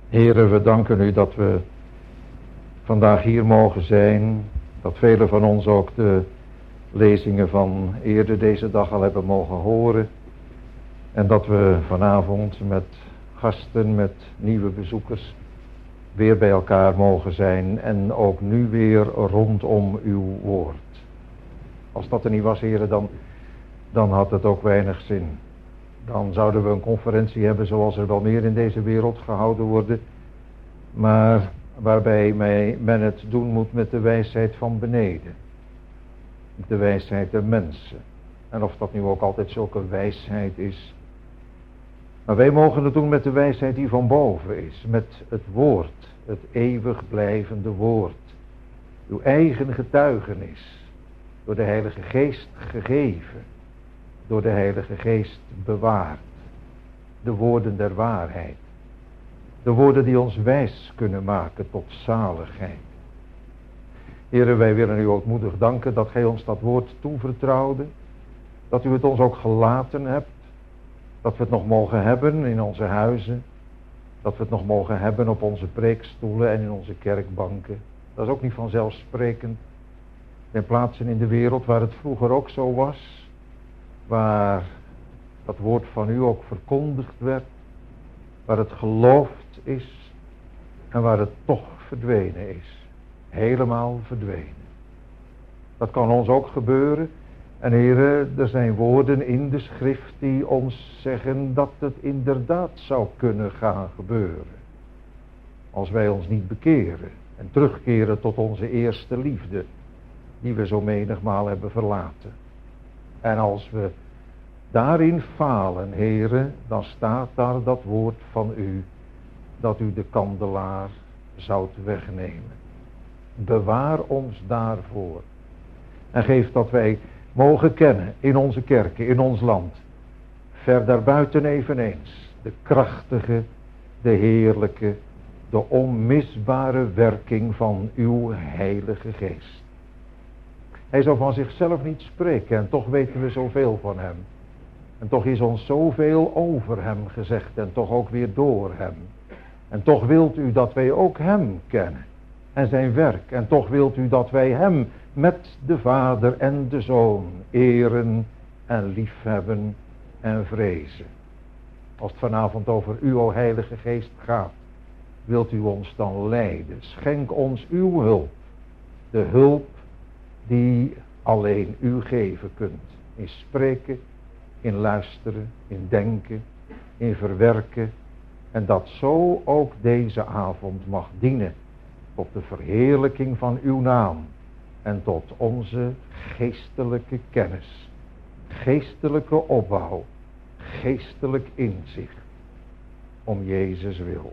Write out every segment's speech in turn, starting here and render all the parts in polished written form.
Heere, we danken u dat we vandaag hier mogen zijn. Dat velen van ons ook de lezingen van eerder deze dag al hebben mogen horen. En dat we vanavond met gasten, met nieuwe bezoekers weer bij elkaar mogen zijn. En ook nu weer rondom uw woord. Als dat er niet was, Heere, dan had het ook weinig zin. Dan zouden we een conferentie hebben zoals er wel meer in deze wereld gehouden worden. Maar waarbij men het doen moet met de wijsheid van beneden. De wijsheid der mensen. En of dat nu ook altijd zulke wijsheid is. Maar wij mogen het doen met de wijsheid die van boven is. Met het woord. Het eeuwig blijvende woord. Uw eigen getuigenis. Door de Heilige Geest gegeven. Door de Heilige Geest bewaard. De woorden der waarheid. De woorden die ons wijs kunnen maken tot zaligheid. Heren, wij willen u ootmoedig danken dat gij ons dat woord toevertrouwde. Dat u het ons ook gelaten hebt. Dat we het nog mogen hebben in onze huizen. Dat we het nog mogen hebben op onze preekstoelen en in onze kerkbanken. Dat is ook niet vanzelfsprekend. Er zijn plaatsen in de wereld waar het vroeger ook zo was. Waar dat woord van u ook verkondigd werd. Waar het geloofd is. En waar het toch verdwenen is. Helemaal verdwenen. Dat kan ons ook gebeuren. En heren, er zijn woorden in de schrift die ons zeggen dat het inderdaad zou kunnen gaan gebeuren. Als wij ons niet bekeren en terugkeren tot onze eerste liefde. Die we zo menigmaal hebben verlaten. En als we daarin falen, heren, dan staat daar dat woord van u, dat u de kandelaar zoudt wegnemen. Bewaar ons daarvoor. En geef dat wij mogen kennen in onze kerken, in ons land. Ver daarbuiten eveneens. De krachtige, de heerlijke, de onmisbare werking van uw Heilige Geest. Hij zou van zichzelf niet spreken en toch weten we zoveel van hem. En toch is ons zoveel over hem gezegd en toch ook weer door hem. En toch wilt u dat wij ook hem kennen en zijn werk. En toch wilt u dat wij hem met de Vader en de Zoon eren en liefhebben en vrezen. Als het vanavond over u, o Heilige Geest, gaat, wilt u ons dan leiden. Schenk ons uw hulp. De hulp die alleen u geven kunt. In spreken, in luisteren, in denken, in verwerken. En dat zo ook deze avond mag dienen tot de verheerlijking van uw naam. En tot onze geestelijke kennis, geestelijke opbouw, geestelijk inzicht. Om Jezus wil.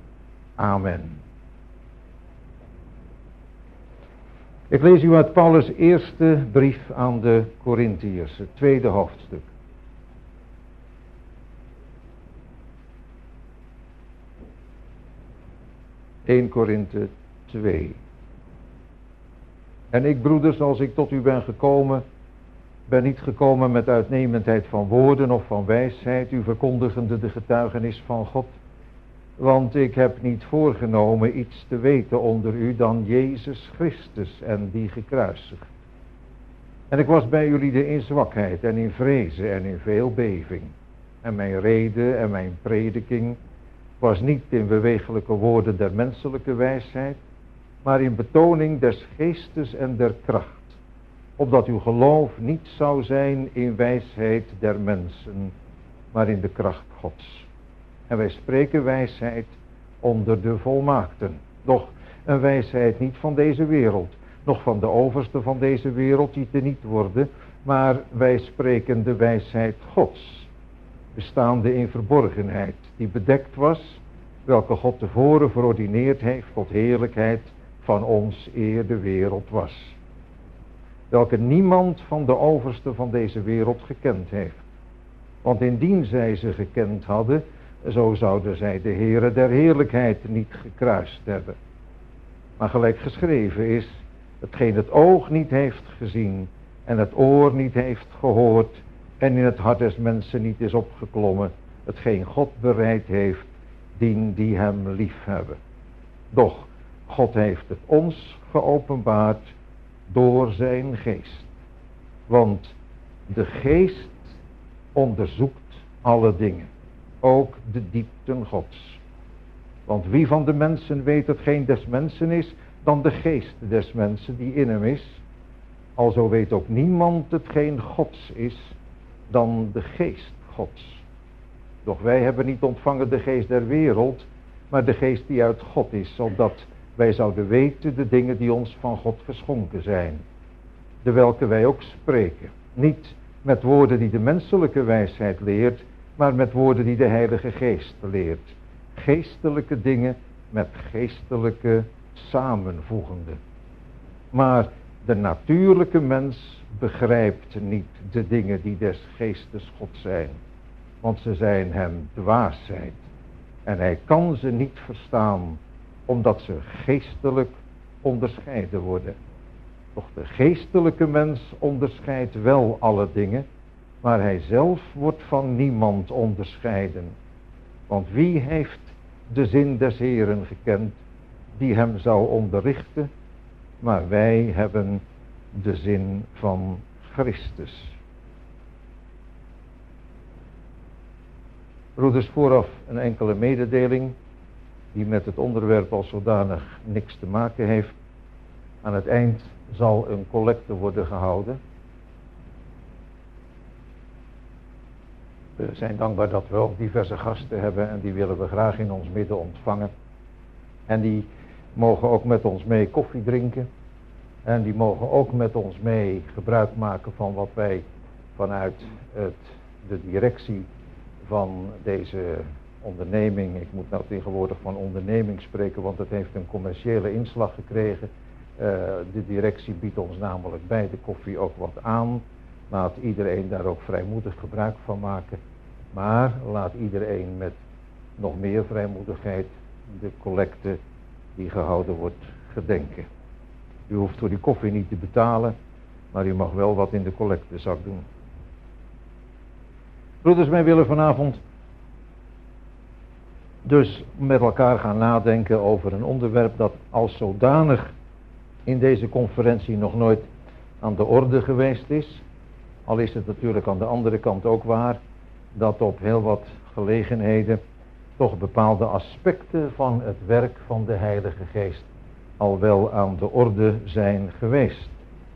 Amen. Ik lees u uit Paulus' eerste brief aan de Korintiërs, het tweede hoofdstuk. (1 Korinthe 2). En ik, broeders, als ik tot u ben gekomen, ben niet gekomen met uitnemendheid van woorden of van wijsheid, u verkondigende de getuigenis van God. Want ik heb niet voorgenomen iets te weten onder u dan Jezus Christus en die gekruisigd. En ik was bij jullie in zwakheid en in vrezen en in veel beving. En mijn rede en mijn prediking was niet in bewegelijke woorden der menselijke wijsheid, maar in betoning des geestes en der kracht, opdat uw geloof niet zou zijn in wijsheid der mensen, maar in de kracht Gods. En wij spreken wijsheid onder de volmaakten, doch een wijsheid niet van deze wereld, noch van de overste van deze wereld die teniet worden, maar wij spreken de wijsheid Gods, bestaande in verborgenheid, die bedekt was, welke God tevoren verordineerd heeft tot heerlijkheid van ons eer de wereld was. Welke niemand van de overste van deze wereld gekend heeft. Want indien zij ze gekend hadden, zo zouden zij de Heere der heerlijkheid niet gekruist hebben. Maar gelijk geschreven is, hetgeen het oog niet heeft gezien en het oor niet heeft gehoord en in het hart des mensen niet is opgeklommen, hetgeen God bereid heeft dien die hem lief hebben. Doch God heeft het ons geopenbaard door zijn geest. Want de geest onderzoekt alle dingen, ook de diepten Gods. Want wie van de mensen weet dat geen des mensen is dan de geest des mensen die in hem is? Alzo weet ook niemand hetgeen Gods is dan de geest Gods. Doch wij hebben niet ontvangen de geest der wereld, maar de geest die uit God is, zodat wij zouden weten de dingen die ons van God geschonken zijn, de welke wij ook spreken. Niet met woorden die de menselijke wijsheid leert, maar met woorden die de Heilige Geest leert. Geestelijke dingen met geestelijke samenvoegende. Maar de natuurlijke mens begrijpt niet de dingen die des geestes God zijn, want ze zijn hem dwaasheid. En hij kan ze niet verstaan, omdat ze geestelijk onderscheiden worden. Doch de geestelijke mens onderscheidt wel alle dingen, maar hij zelf wordt van niemand onderscheiden. Want wie heeft de zin des Heeren gekend, die hem zou onderrichten? Maar wij hebben de zin van Christus. Broeders, vooraf een enkele mededeling die met het onderwerp als zodanig niks te maken heeft. Aan het eind zal een collecte worden gehouden. We zijn dankbaar dat we ook diverse gasten hebben en die willen we graag in ons midden ontvangen. En die mogen ook met ons mee koffie drinken. En die mogen ook met ons mee gebruik maken van wat wij vanuit de directie van deze onderneming, ik moet nou tegenwoordig van onderneming spreken, want het heeft een commerciële inslag gekregen. De directie biedt ons namelijk bij de koffie ook wat aan. Laat iedereen daar ook vrijmoedig gebruik van maken. Maar laat iedereen met nog meer vrijmoedigheid de collecte die gehouden wordt gedenken. U hoeft voor die koffie niet te betalen, maar u mag wel wat in de collectezak doen. Broeders, wij willen vanavond dus met elkaar gaan nadenken over een onderwerp dat als zodanig in deze conferentie nog nooit aan de orde geweest is. Al is het natuurlijk aan de andere kant ook waar dat op heel wat gelegenheden toch bepaalde aspecten van het werk van de Heilige Geest al wel aan de orde zijn geweest.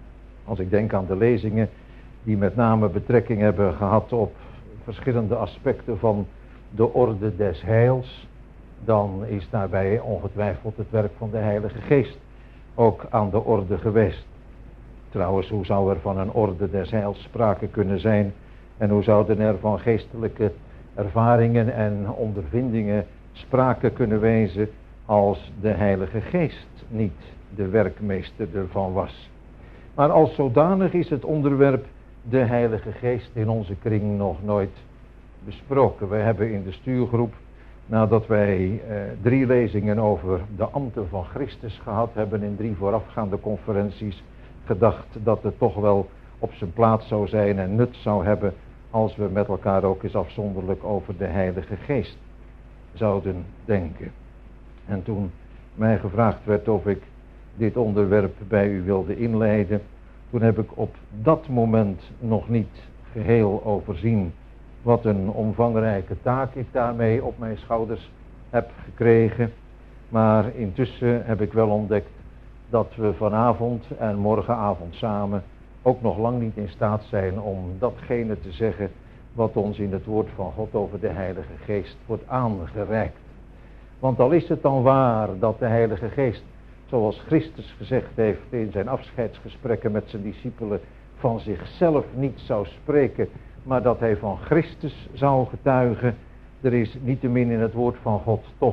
Als ik denk aan de lezingen die met name betrekking hebben gehad op verschillende aspecten van de orde des heils, dan is daarbij ongetwijfeld het werk van de Heilige Geest ook aan de orde geweest. Trouwens, hoe zou er van een orde des heils sprake kunnen zijn en hoe zouden er van geestelijke ervaringen en ondervindingen sprake kunnen wezen als de Heilige Geest niet de werkmeester ervan was. Maar als zodanig is het onderwerp de Heilige Geest in onze kring nog nooit besproken. We hebben in de stuurgroep, nadat wij 3 lezingen over de ambten van Christus gehad hebben in 3 voorafgaande conferenties, gedacht dat het toch wel op zijn plaats zou zijn en nut zou hebben als we met elkaar ook eens afzonderlijk over de Heilige Geest zouden denken. En toen mij gevraagd werd of ik dit onderwerp bij u wilde inleiden, toen heb ik op dat moment nog niet geheel overzien wat een omvangrijke taak ik daarmee op mijn schouders heb gekregen. Maar intussen heb ik wel ontdekt dat we vanavond en morgenavond samen ook nog lang niet in staat zijn om datgene te zeggen wat ons in het woord van God over de Heilige Geest wordt aangereikt. Want al is het dan waar dat de Heilige Geest, zoals Christus gezegd heeft in zijn afscheidsgesprekken met zijn discipelen, van zichzelf niet zou spreken, maar dat hij van Christus zou getuigen. Er is niettemin in het woord van God toch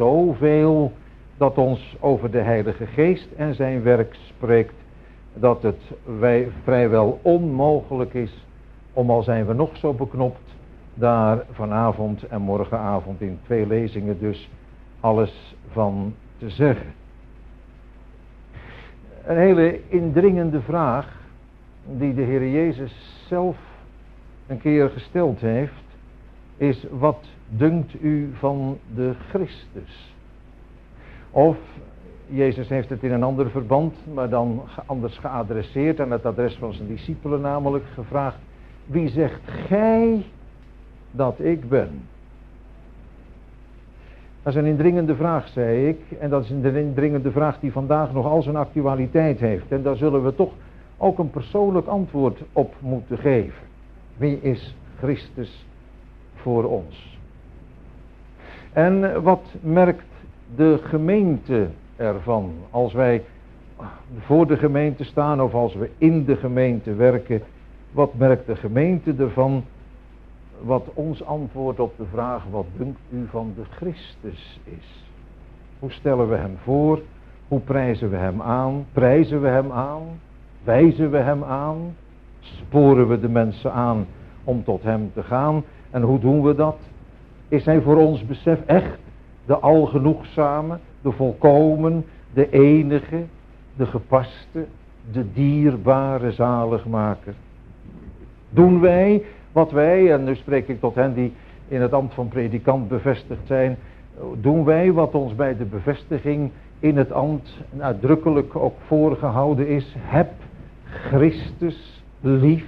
zoveel dat ons over de Heilige Geest en zijn werk spreekt, dat het vrijwel onmogelijk is om, al zijn we nog zo beknopt, daar vanavond en morgenavond in 2 lezingen dus alles van te zeggen. Een hele indringende vraag die de Heer Jezus zelf een keer gesteld heeft, is: wat dunkt u van de Christus? Of, Jezus heeft het in een ander verband, maar dan anders geadresseerd aan het adres van zijn discipelen, namelijk gevraagd: wie zegt gij dat ik ben? Dat is een indringende vraag, zei ik, en dat is een indringende vraag die vandaag nog al zijn actualiteit heeft. En daar zullen we toch ook een persoonlijk antwoord op moeten geven. Wie is Christus voor ons? En wat merkt de gemeente ervan als wij voor de gemeente staan of als we in de gemeente werken? Wat merkt de gemeente ervan? Wat ons antwoord op de vraag: wat dunkt u van de Christus is? Hoe stellen we hem voor? Hoe prijzen we hem aan? Prijzen we hem aan? Wijzen we hem aan? Sporen we de mensen aan om tot hem te gaan? En hoe doen we dat? Is hij voor ons besef echt de algenoegzame, de volkomen, de enige, de gepaste, de dierbare zaligmaker? Doen wij wat wij, en nu spreek ik tot hen die in het ambt van predikant bevestigd zijn, doen wij wat ons bij de bevestiging in het ambt uitdrukkelijk ook voorgehouden is: heb Christus lief?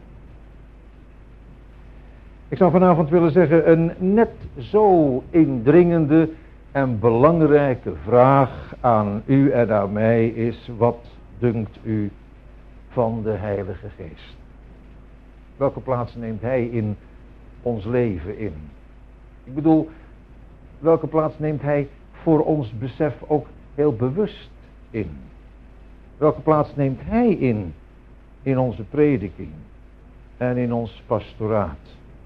Ik zou vanavond willen zeggen, een net zo indringende en belangrijke vraag aan u en aan mij is: wat dunkt u van de Heilige Geest? Welke plaats neemt hij in ons leven in? Ik bedoel, welke plaats neemt hij voor ons besef ook heel bewust in? Welke plaats neemt hij in onze prediking en in ons pastoraat?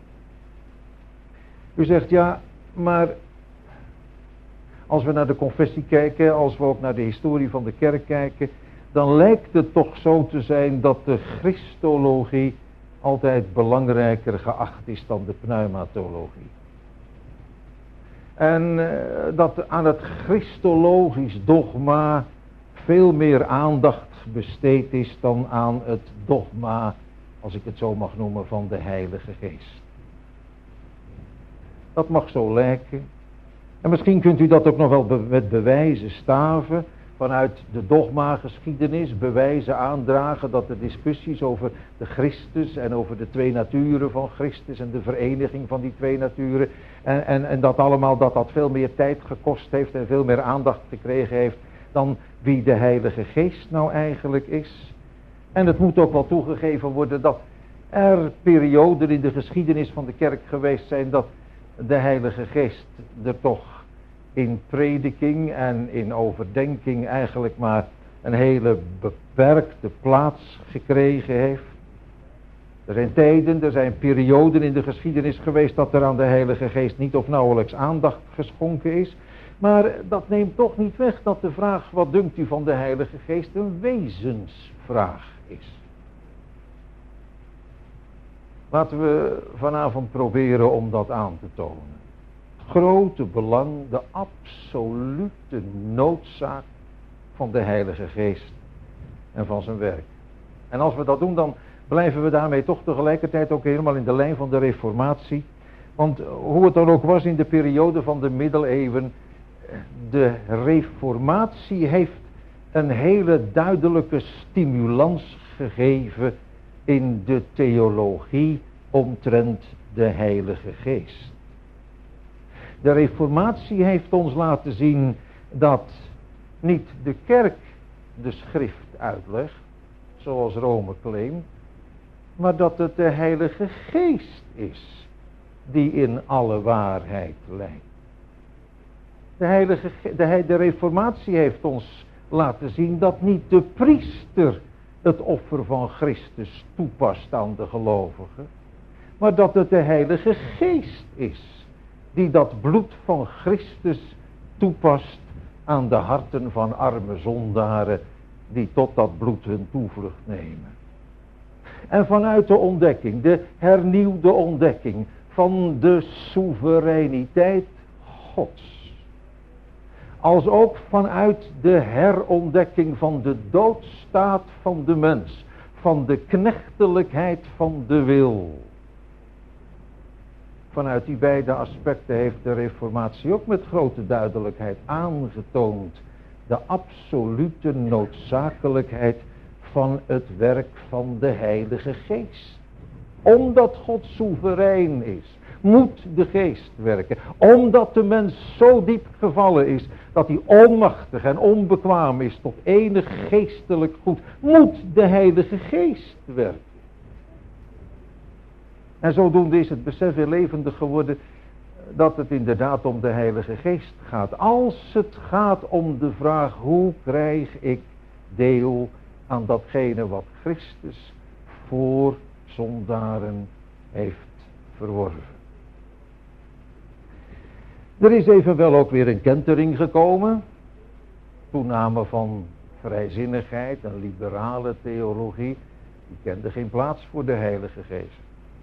U zegt: ja, maar als we naar de confessie kijken, als we ook naar de historie van de kerk kijken, dan lijkt het toch zo te zijn dat de Christologie altijd belangrijker geacht is dan de pneumatologie. En dat aan het Christologisch dogma veel meer aandacht besteed is dan aan het dogma, als ik het zo mag noemen, van de Heilige Geest. Dat mag zo lijken. En misschien kunt u dat ook nog wel met bewijzen staven. Vanuit de dogmageschiedenis bewijzen aandragen dat de discussies over de Christus en over de twee naturen van Christus en de vereniging van die twee naturen en dat allemaal, dat veel meer tijd gekost heeft en veel meer aandacht gekregen heeft dan wie de Heilige Geest nou eigenlijk is. En het moet ook wel toegegeven worden dat er perioden in de geschiedenis van de kerk geweest zijn dat de Heilige Geest er toch in prediking en in overdenking eigenlijk maar een hele beperkte plaats gekregen heeft. Er zijn tijden, er zijn perioden in de geschiedenis geweest dat er aan de Heilige Geest niet of nauwelijks aandacht geschonken is. Maar dat neemt toch niet weg dat de vraag: wat dunkt u van de Heilige Geest, een wezensvraag is. Laten we vanavond proberen om dat aan te tonen. Grote belang, de absolute noodzaak van de Heilige Geest en van zijn werk. En als we dat doen, dan blijven we daarmee toch tegelijkertijd ook helemaal in de lijn van de Reformatie. Want hoe het dan ook was in de periode van de middeleeuwen, de Reformatie heeft een hele duidelijke stimulans gegeven in de theologie omtrent de Heilige Geest. De Reformatie heeft ons laten zien dat niet de kerk de schrift uitlegt, zoals Rome claimt, maar dat het de Heilige Geest is die in alle waarheid leidt. De Reformatie heeft ons laten zien dat niet de priester het offer van Christus toepast aan de gelovigen, maar dat het de Heilige Geest is die dat bloed van Christus toepast aan de harten van arme zondaren die tot dat bloed hun toevlucht nemen. En vanuit de ontdekking, de hernieuwde ontdekking van de soevereiniteit Gods, als ook vanuit de herontdekking van de doodstaat van de mens, van de knechtelijkheid van de wil, Vanuit die beide aspecten heeft de Reformatie ook met grote duidelijkheid aangetoond de absolute noodzakelijkheid van het werk van de Heilige Geest. Omdat God soeverein is, moet de Geest werken. Omdat de mens zo diep gevallen is dat hij onmachtig en onbekwaam is tot enig geestelijk goed, moet de Heilige Geest werken. En zodoende is het besef weer levendig geworden dat het inderdaad om de Heilige Geest gaat. Als het gaat om de vraag, hoe krijg ik deel aan datgene wat Christus voor zondaren heeft verworven. Er is evenwel ook weer een kentering gekomen. Toename van vrijzinnigheid en liberale theologie. Die kende geen plaats voor de Heilige Geest.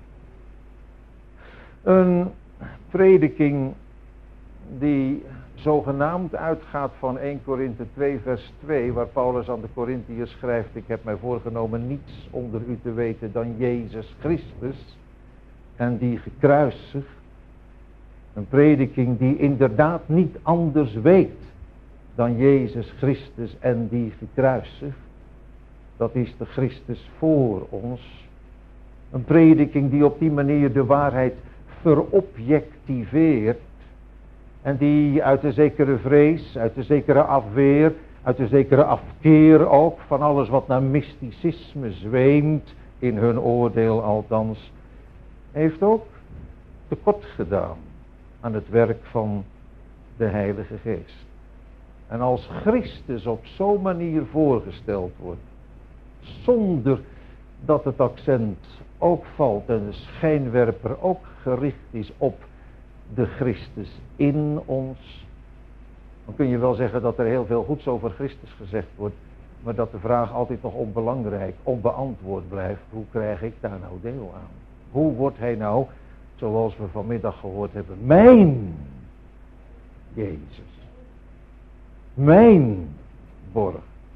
Een prediking die zogenaamd uitgaat van 1 Korinthe 2 vers 2, waar Paulus aan de Korinthiërs schrijft: ik heb mij voorgenomen niets onder u te weten dan Jezus Christus en die gekruisigd. Een prediking die inderdaad niet anders weet dan Jezus Christus en die gekruisigd. Dat is de Christus voor ons. Een prediking die op die manier de waarheid verobjectiveert. En die uit een zekere vrees, uit een zekere afweer, uit een zekere afkeer ook van alles wat naar mysticisme zweemt, in hun oordeel althans, heeft ook tekort gedaan aan het werk van de Heilige Geest. En als Christus op zo'n manier voorgesteld wordt, zonder dat het accent ook valt en de schijnwerper ook gericht is op de Christus in ons, dan kun je wel zeggen dat er heel veel goeds over Christus gezegd wordt, maar dat de vraag altijd nog onbelangrijk, onbeantwoord blijft: hoe krijg ik daar nou deel aan? Hoe wordt hij nou, zoals we vanmiddag gehoord hebben, mijn Jezus, mijn borg?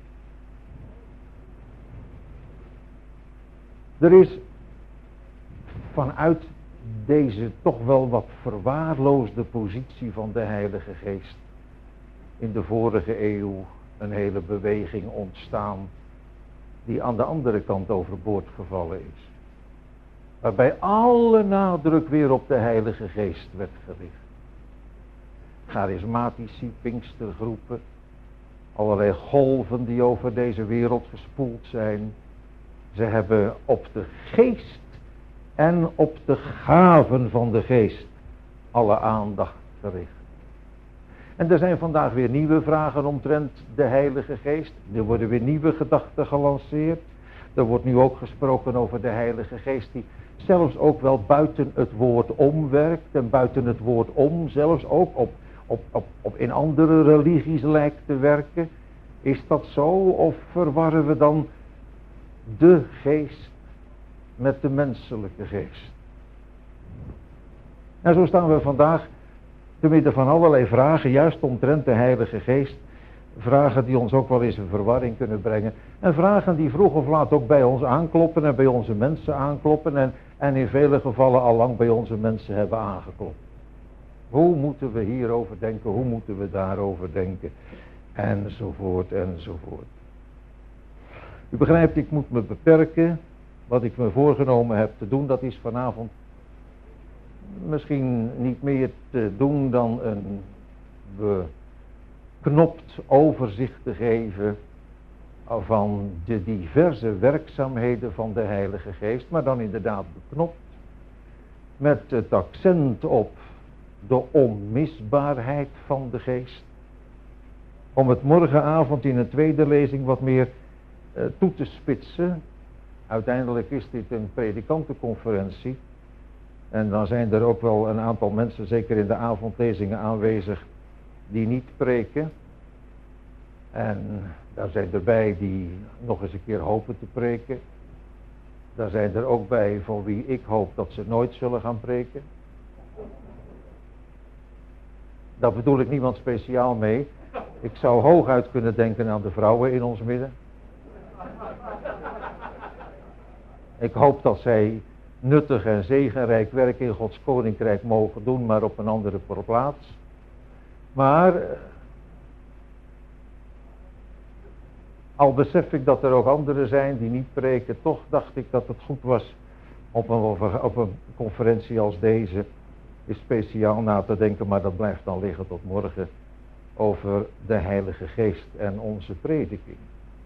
Er is vanuit deze toch wel wat verwaarloosde positie van de Heilige Geest in de vorige eeuw een hele beweging ontstaan die aan de andere kant overboord gevallen is. Waarbij alle nadruk weer op de Heilige Geest werd gericht. Charismatici, Pinkstergroepen, allerlei golven die over deze wereld gespoeld zijn. Ze hebben op de Geest en op de gaven van de Geest alle aandacht gericht. En er zijn vandaag weer nieuwe vragen omtrent de Heilige Geest. Er worden weer nieuwe gedachten gelanceerd. Er wordt nu ook gesproken over de Heilige Geest die zelfs ook wel buiten het woord om werkt. En buiten het woord om zelfs ook op in andere religies lijkt te werken. Is dat zo, of verwarren we dan de Geest met de menselijke geest? En zo staan we vandaag te midden van allerlei vragen, juist omtrent de Heilige Geest. Vragen die ons ook wel eens in verwarring kunnen brengen. En vragen die vroeg of laat ook bij ons aankloppen en bij onze mensen aankloppen. En in vele gevallen al lang bij onze mensen hebben aangeklopt. Hoe moeten we hierover denken? Hoe moeten we daarover denken? Enzovoort, enzovoort. U begrijpt, ik moet me beperken. Wat ik me voorgenomen heb te doen, dat is vanavond misschien niet meer te doen dan een beknopt overzicht te geven van de diverse werkzaamheden van de Heilige Geest, maar dan inderdaad beknopt met het accent op de onmisbaarheid van de Geest. Om het morgenavond in een tweede lezing wat meer toe te spitsen. Uiteindelijk is dit een predikantenconferentie. En dan zijn er ook wel een aantal mensen, zeker in de avondlezingen aanwezig, die niet preken. En daar zijn er bij die nog eens een keer hopen te preken. Daar zijn er ook bij voor wie ik hoop dat ze nooit zullen gaan preken. Daar bedoel ik niemand speciaal mee. Ik zou hooguit kunnen denken aan de vrouwen in ons midden. Ik hoop dat zij nuttig en zegenrijk werk in Gods koninkrijk mogen doen, maar op een andere plaats. Maar al besef ik dat er ook anderen zijn die niet preken, toch dacht ik dat het goed was op een conferentie als deze is speciaal na te denken, maar dat blijft dan liggen tot morgen, over de Heilige Geest en onze prediking.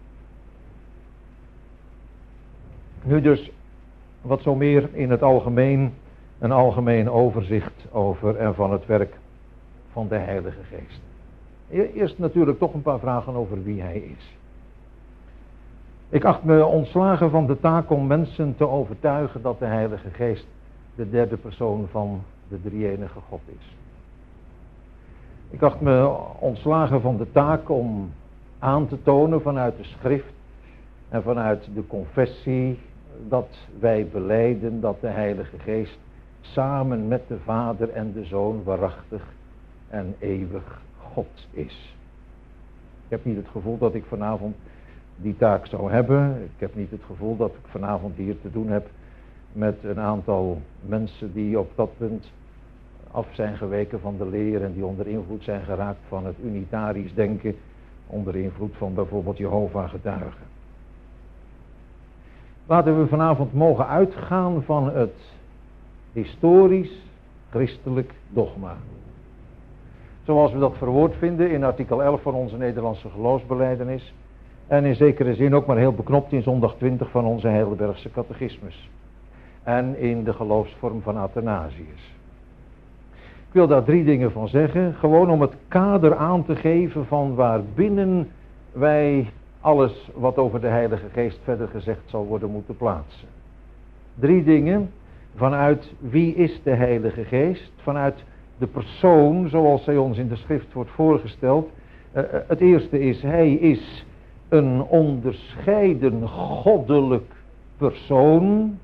Nu dus wat zo meer in het algemeen, een algemeen overzicht over en van het werk van de Heilige Geest. Eerst natuurlijk toch een paar vragen over wie hij is. Ik acht me ontslagen van de taak om mensen te overtuigen dat de Heilige Geest de derde persoon van de drie-enige God is. Ik acht me ontslagen van de taak om aan te tonen vanuit de schrift en vanuit de confessie dat wij belijden dat de Heilige Geest samen met de Vader en de Zoon waarachtig en eeuwig God is. Ik heb niet het gevoel dat ik vanavond die taak zou hebben. Ik heb niet het gevoel dat ik vanavond hier te doen heb met een aantal mensen die op dat punt af zijn geweken van de leer en die onder invloed zijn geraakt van het unitarisch denken, onder invloed van bijvoorbeeld Jehovah getuigen. Laten we vanavond mogen uitgaan van het historisch christelijk dogma. Zoals we dat verwoord vinden in artikel 11 van onze Nederlandse geloofsbelijdenis. En in zekere zin ook maar heel beknopt in zondag 20 van onze Heidelbergse catechismus. En in de geloofsvorm van Athanasius. Ik wil daar 3 dingen van zeggen. Gewoon om het kader aan te geven van waarbinnen wij alles wat over de Heilige Geest verder gezegd zal worden moeten plaatsen. 3 dingen vanuit wie is de Heilige Geest, vanuit de persoon zoals zij ons in de schrift wordt voorgesteld. Het eerste is, hij is een onderscheiden goddelijk persoon.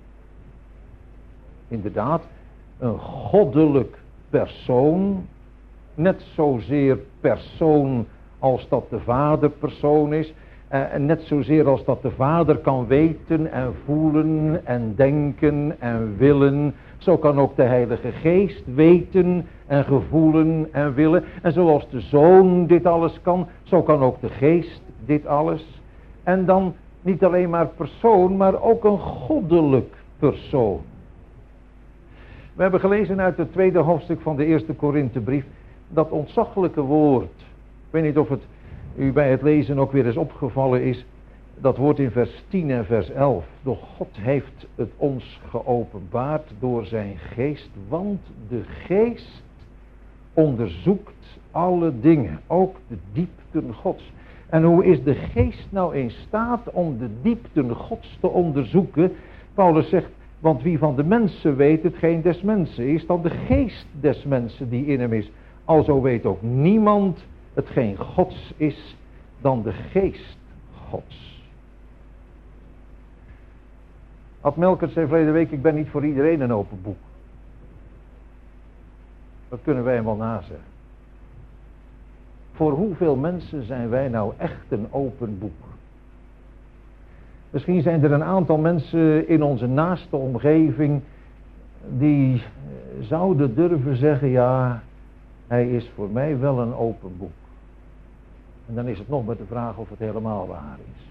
Inderdaad, een goddelijk persoon. Net zozeer persoon als dat de Vader persoon is. En net zozeer als dat de Vader kan weten en voelen en denken en willen. Zo kan ook de Heilige Geest weten en gevoelen en willen. En zoals de Zoon dit alles kan, zo kan ook de Geest dit alles. En dan niet alleen maar persoon, maar ook een goddelijk persoon. We hebben gelezen uit het 2e hoofdstuk van de 1e Korinthebrief dat ontzaglijke woord. Ik weet niet of het u bij het lezen ook weer eens opgevallen is. Dat woord in vers 10 en vers 11. Doch God heeft het ons geopenbaard door zijn geest. Want de geest onderzoekt alle dingen. Ook de diepten Gods. En hoe is de geest nou in staat om de diepten Gods te onderzoeken? Paulus zegt, want wie van de mensen weet hetgeen des mensen is, dan de geest des mensen die in hem is. Alzo weet ook niemand hetgeen Gods is, dan de geest Gods. Ad Melkert zei verleden week, ik ben niet voor iedereen een open boek. Dat kunnen wij hem wel nazeggen. Voor hoeveel mensen zijn wij nou echt een open boek? Misschien zijn er een aantal mensen in onze naaste omgeving die zouden durven zeggen, ja, hij is voor mij wel een open boek. En dan is het nog maar de vraag of het helemaal waar is.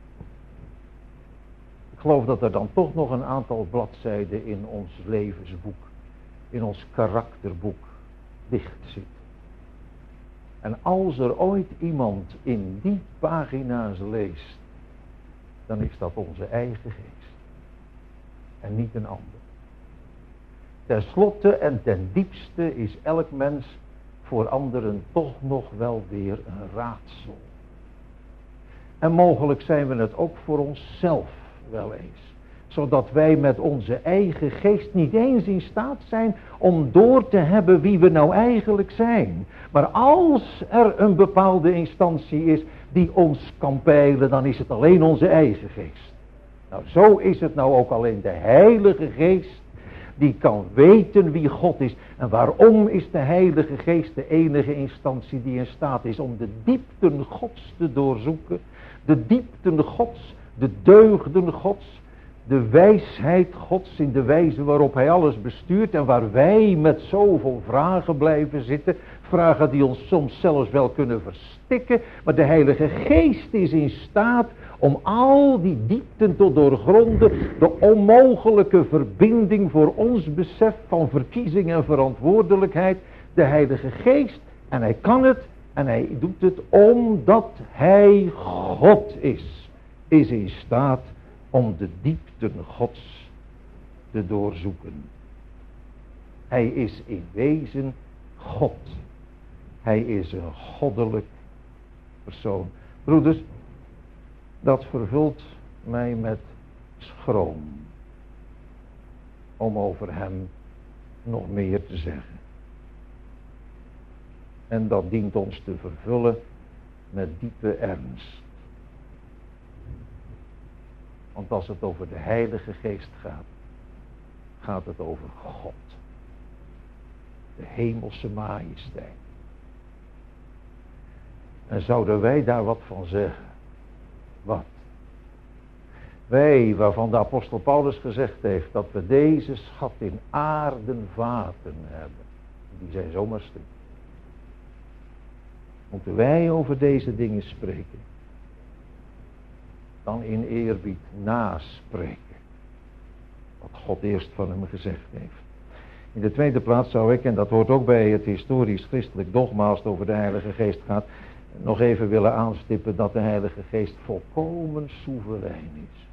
Ik geloof dat er dan toch nog een aantal bladzijden in ons levensboek, in ons karakterboek, dicht zit. En als er ooit iemand in die pagina's leest, dan is dat onze eigen geest. En niet een ander. Ten slotte en ten diepste is elk mens voor anderen toch nog wel weer een raadsel. En mogelijk zijn we het ook voor onszelf wel eens. Zodat wij met onze eigen geest niet eens in staat zijn om door te hebben wie we nou eigenlijk zijn. Maar als er een bepaalde instantie is die ons kan peilen, dan is het alleen onze eigen geest. Nou, zo is het nou ook alleen de Heilige Geest die kan weten wie God is. En waarom is de Heilige Geest de enige instantie die in staat is om de diepten Gods te doorzoeken? De diepten Gods, de deugden Gods, de wijsheid Gods in de wijze waarop hij alles bestuurt en waar wij met zoveel vragen blijven zitten. Vragen die ons soms zelfs wel kunnen verstikken. Maar de Heilige Geest is in staat om al die diepten te doorgronden. De onmogelijke verbinding voor ons besef van verkiezing en verantwoordelijkheid. De Heilige Geest, en hij kan het en hij doet het omdat hij God is in staat om de diepten Gods te doorzoeken. Hij is in wezen God. Hij is een goddelijk persoon. Broeders, dat vervult mij met schroom om over hem nog meer te zeggen. En dat dient ons te vervullen met diepe ernst. Want als het over de Heilige Geest gaat, gaat het over God. De hemelse majesteit. En zouden wij daar wat van zeggen? Wat? Wij, waarvan de apostel Paulus gezegd heeft dat we deze schat in aarden vaten hebben. Die zijn zomaar stuk. Moeten wij over deze dingen spreken? Dan in eerbied naspreken. Wat God eerst van hem gezegd heeft. In de tweede plaats zou ik, en dat hoort ook bij het historisch christelijk dogma als het over de Heilige Geest gaat, nog even willen aanstippen dat de Heilige Geest volkomen soeverein is.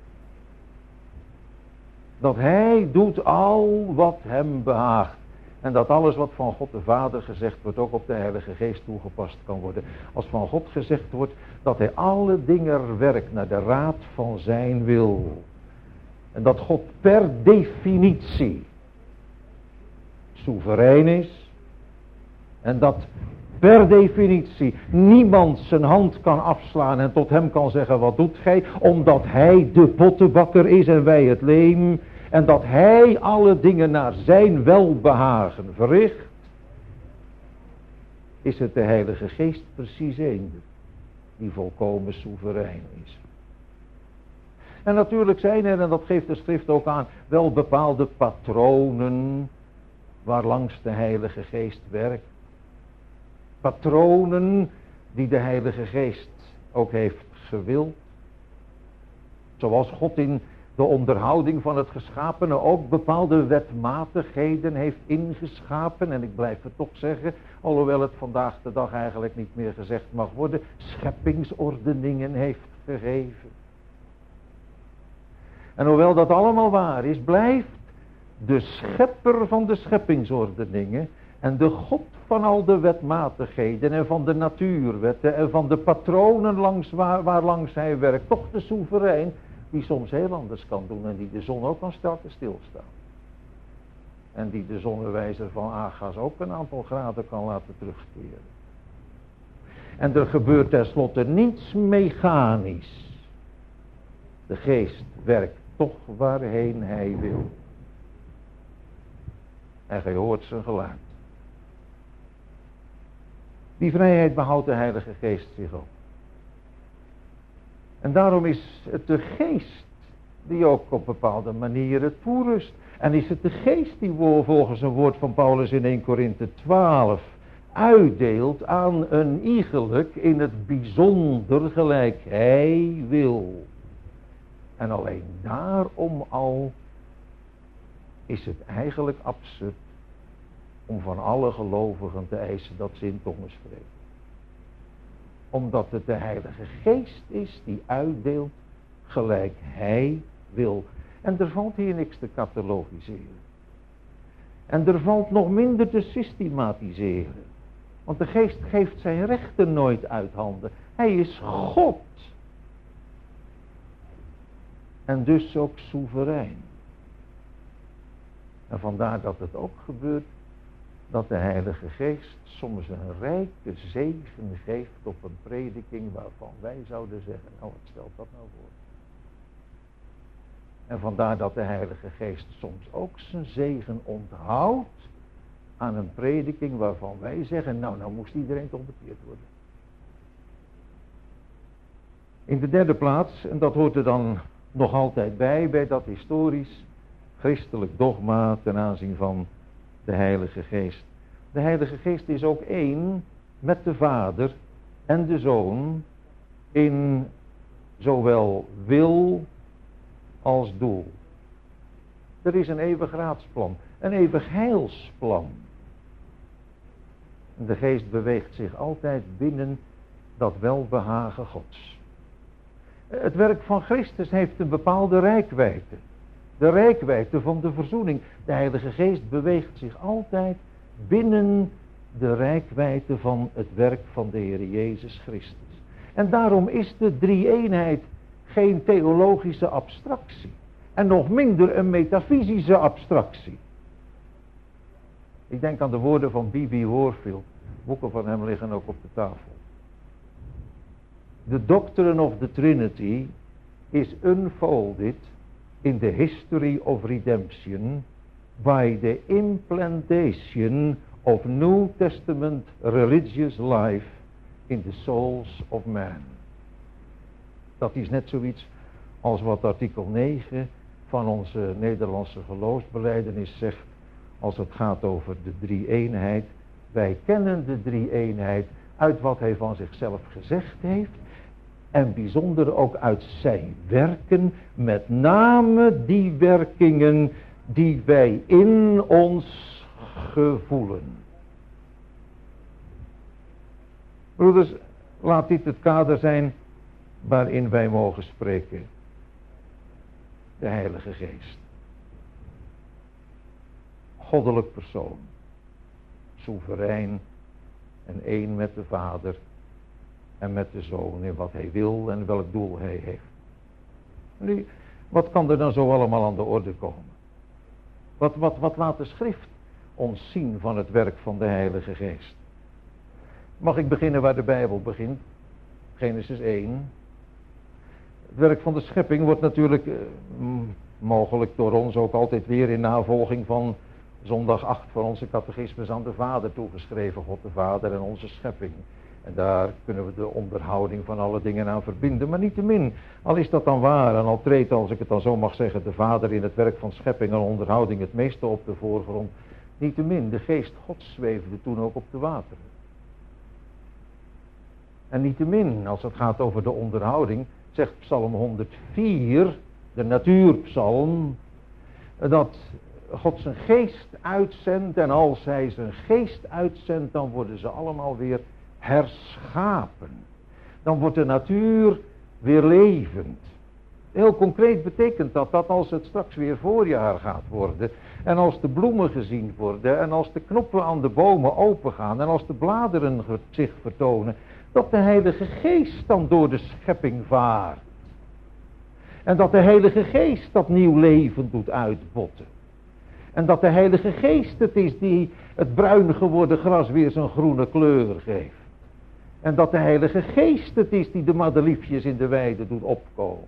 Dat hij doet al wat hem behaagt. En dat alles wat van God de Vader gezegd wordt ook op de Heilige Geest toegepast kan worden. Als van God gezegd wordt dat hij alle dingen werkt naar de raad van zijn wil. En dat God per definitie soeverein is. En dat per definitie niemand zijn hand kan afslaan en tot hem kan zeggen wat doet gij. Omdat hij de pottenbakker is en wij het leem. En dat hij alle dingen naar zijn welbehagen verricht. Is het de Heilige Geest precies eender. Die volkomen soeverein is. En natuurlijk zijn er, en dat geeft de schrift ook aan, wel bepaalde patronen waarlangs de Heilige Geest werkt. Patronen die de Heilige Geest ook heeft gewild. Zoals God in de onderhouding van het geschapene ook bepaalde wetmatigheden heeft ingeschapen. En ik blijf het toch zeggen, alhoewel het vandaag de dag eigenlijk niet meer gezegd mag worden, scheppingsordeningen heeft gegeven. En hoewel dat allemaal waar is, blijft de schepper van de scheppingsordeningen en de God van al de wetmatigheden en van de natuurwetten en van de patronen waarlangs hij werkt, toch de soeverein die soms heel anders kan doen en die de zon ook kan laten stilstaan. En die de zonnewijzer van Agas ook een aantal graden kan laten terugkeren. En er gebeurt tenslotte niets mechanisch. De geest werkt toch waarheen hij wil. En gij hoort zijn geluid. Die vrijheid behoudt de Heilige Geest zich ook. En daarom is het de geest die ook op bepaalde manieren toerust. En is het de geest die volgens een woord van Paulus in 1 Korinthe 12 uitdeelt aan een iegelijk in het bijzonder gelijk hij wil. En alleen daarom al is het eigenlijk absurd om van alle gelovigen te eisen dat ze in tongen spreken. Omdat het de Heilige Geest is die uitdeelt gelijk hij wil. En er valt hier niks te catalogiseren. En er valt nog minder te systematiseren. Want de Geest geeft zijn rechten nooit uit handen. Hij is God. En dus ook soeverein. En vandaar dat het ook gebeurt dat de Heilige Geest soms een rijke zegen geeft op een prediking waarvan wij zouden zeggen, nou wat stelt dat nou voor? En vandaar dat de Heilige Geest soms ook zijn zegen onthoudt aan een prediking waarvan wij zeggen, nou moest iedereen toch bekeerd worden. In de derde plaats, en dat hoort er dan nog altijd bij dat historisch christelijk dogma ten aanzien van de Heilige Geest. De Heilige Geest is ook één met de Vader en de Zoon in zowel wil als doel. Er is een eeuwig raadsplan, een eeuwig heilsplan. De Geest beweegt zich altijd binnen dat welbehagen Gods. Het werk van Christus heeft een bepaalde reikwijdte. De reikwijdte van de verzoening. De Heilige Geest beweegt zich altijd binnen de reikwijdte van het werk van de Heer Jezus Christus. En daarom is de drie-eenheid geen theologische abstractie. En nog minder een metafysische abstractie. Ik denk aan de woorden van B.B. Warfield. Boeken van hem liggen ook op de tafel. The doctrine of the Trinity is unfolded in the history of redemption by the implantation of New Testament religious life in the souls of man. Dat is net zoiets als wat artikel 9 van onze Nederlandse geloofsbelijdenis zegt als het gaat over de drie-eenheid. Wij kennen de drie-eenheid uit wat hij van zichzelf gezegd heeft en bijzonder ook uit zijn werken, met name die werkingen die wij in ons gevoelen. Broeders, laat dit het kader zijn waarin wij mogen spreken. De Heilige Geest. Goddelijk persoon. Soeverein en één met de Vader en met de Zoon in wat hij wil en welk doel hij heeft. Nu, wat kan er dan zo allemaal aan de orde komen? Wat laat de schrift ons zien van het werk van de Heilige Geest? Mag ik beginnen waar de Bijbel begint? Genesis 1. Het werk van de schepping wordt natuurlijk mogelijk door ons ook altijd weer in navolging van zondag 8 van onze catechismus aan de Vader toegeschreven. God de Vader en onze schepping. En daar kunnen we de onderhouding van alle dingen aan verbinden. Maar niettemin, al is dat dan waar en al treedt, als ik het dan zo mag zeggen, de Vader in het werk van schepping en onderhouding het meeste op de voorgrond. Niettemin, de Geest Gods zweefde toen ook op de wateren. En niettemin, als het gaat over de onderhouding, zegt Psalm 104, de natuurpsalm, dat God zijn geest uitzendt en als hij zijn geest uitzendt, dan worden ze allemaal weer herschapen. Dan wordt de natuur weer levend. Heel concreet betekent dat als het straks weer voorjaar gaat worden en als de bloemen gezien worden en als de knoppen aan de bomen opengaan en als de bladeren zich vertonen, dat de Heilige Geest dan door de schepping vaart. En dat de Heilige Geest dat nieuw leven doet uitbotten. En dat de Heilige Geest het is die het bruin geworden gras weer zijn groene kleur geeft. En dat de Heilige Geest het is die de madeliefjes in de weide doet opkomen.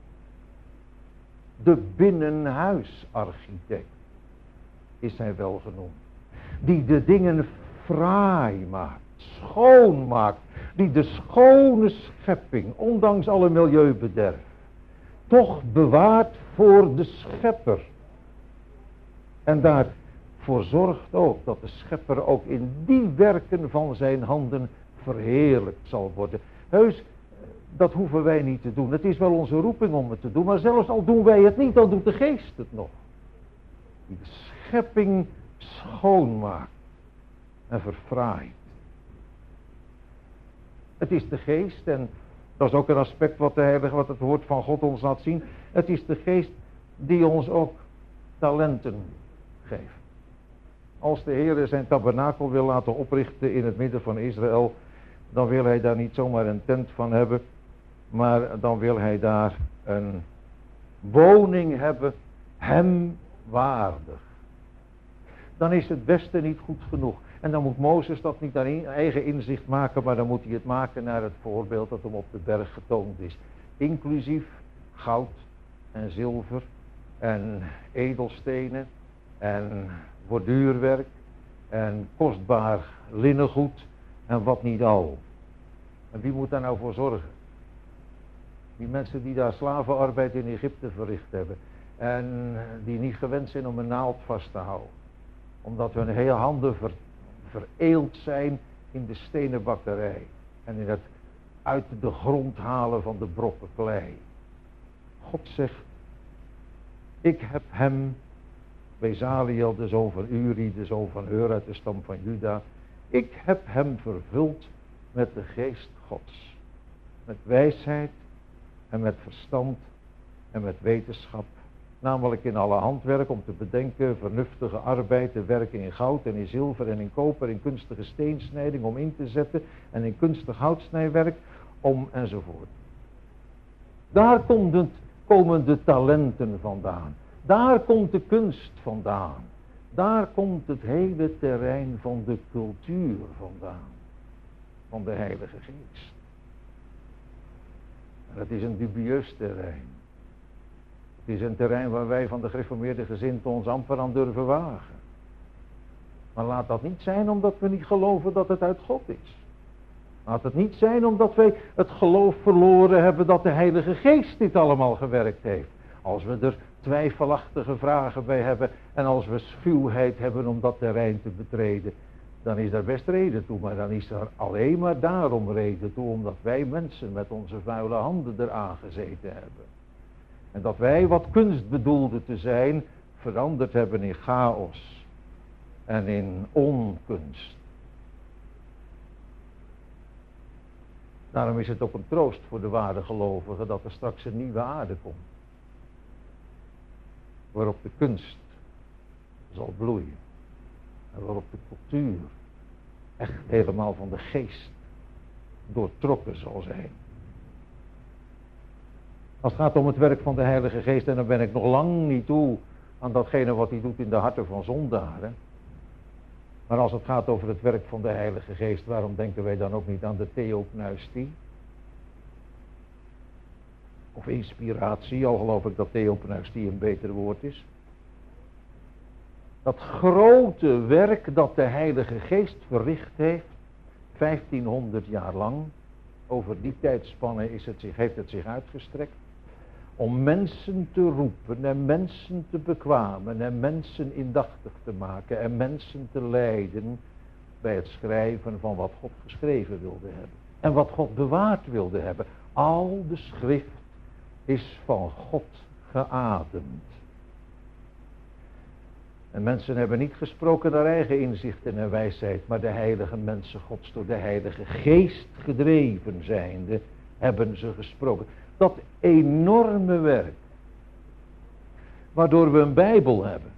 De binnenhuisarchitect is hij wel genoemd. Die de dingen fraai maakt, schoon maakt. Die de schone schepping, ondanks alle milieubederf, toch bewaart voor de schepper. En daarvoor zorgt ook dat de schepper ook in die werken van zijn handen verheerlijkt zal worden. Heus, dat hoeven wij niet te doen. Het is wel onze roeping om het te doen, maar zelfs al doen wij het niet, dan doet de Geest het nog. Die de schepping schoonmaakt en verfraait. Het is de Geest, en dat is ook een aspect wat het woord van God ons laat zien. Het is de Geest die ons ook talenten geeft. Als de Heer zijn tabernakel wil laten oprichten in het midden van Israël, dan wil hij daar niet zomaar een tent van hebben, maar dan wil hij daar een woning hebben, hem waardig. Dan is het beste niet goed genoeg. En dan moet Mozes dat niet naar eigen inzicht maken, maar dan moet hij het maken naar het voorbeeld dat hem op de berg getoond is. Inclusief goud en zilver en edelstenen en borduurwerk en kostbaar linnengoed en wat niet al. En wie moet daar nou voor zorgen? Die mensen die daar slavenarbeid in Egypte verricht hebben. En die niet gewend zijn om een naald vast te houden. Omdat hun hele handen vereeld zijn in de stenen bakkerij. En in het uit de grond halen van de brokken klei. God zegt, ik heb hem, Bezaliel, de zoon van Uri, de zoon van Hur uit de stam van Juda. Ik heb hem vervuld met de geest Gods. Met wijsheid en met verstand en met wetenschap. Namelijk in alle handwerk om te bedenken, vernuftige arbeid, te werken in goud en in zilver en in koper, in kunstige steensnijding om in te zetten en in kunstig houtsnijwerk om enzovoort. Daar komen de talenten vandaan. Daar komt de kunst vandaan. Daar komt het hele terrein van de cultuur vandaan. Van de Heilige Geest. En dat is een dubieus terrein. Het is een terrein waar wij van de gereformeerde gezindte ons amper aan durven wagen. Maar laat dat niet zijn omdat we niet geloven dat het uit God is. Laat het niet zijn omdat wij het geloof verloren hebben dat de Heilige Geest dit allemaal gewerkt heeft. Als we er twijfelachtige vragen bij hebben en als we schuwheid hebben om dat terrein te betreden, dan is daar best reden toe. Maar dan is er alleen maar daarom reden toe, omdat wij mensen met onze vuile handen eraan gezeten hebben. En dat wij wat kunst bedoelden te zijn, veranderd hebben in chaos en in onkunst. Daarom is het ook een troost voor de ware gelovigen dat er straks een nieuwe aarde komt. Waarop de kunst zal bloeien. En waarop de cultuur echt helemaal van de geest doortrokken zal zijn. Als het gaat om het werk van de Heilige Geest, en dan ben ik nog lang niet toe aan datgene wat hij doet in de harten van zondaren. Maar als het gaat over het werk van de Heilige Geest, waarom denken wij dan ook niet aan de theopneustie? Of inspiratie, al geloof ik dat theopneustie een beter woord is. Dat grote werk dat de Heilige Geest verricht heeft, 1500 jaar lang, over die tijdspanne heeft het zich uitgestrekt, om mensen te roepen en mensen te bekwamen en mensen indachtig te maken en mensen te leiden bij het schrijven van wat God geschreven wilde hebben. En wat God bewaard wilde hebben. Al de schrift is van God geademd. En mensen hebben niet gesproken naar eigen inzichten en wijsheid, maar de heilige mensen Gods, door de Heilige Geest gedreven zijnde, hebben ze gesproken. Dat enorme werk, waardoor we een Bijbel hebben.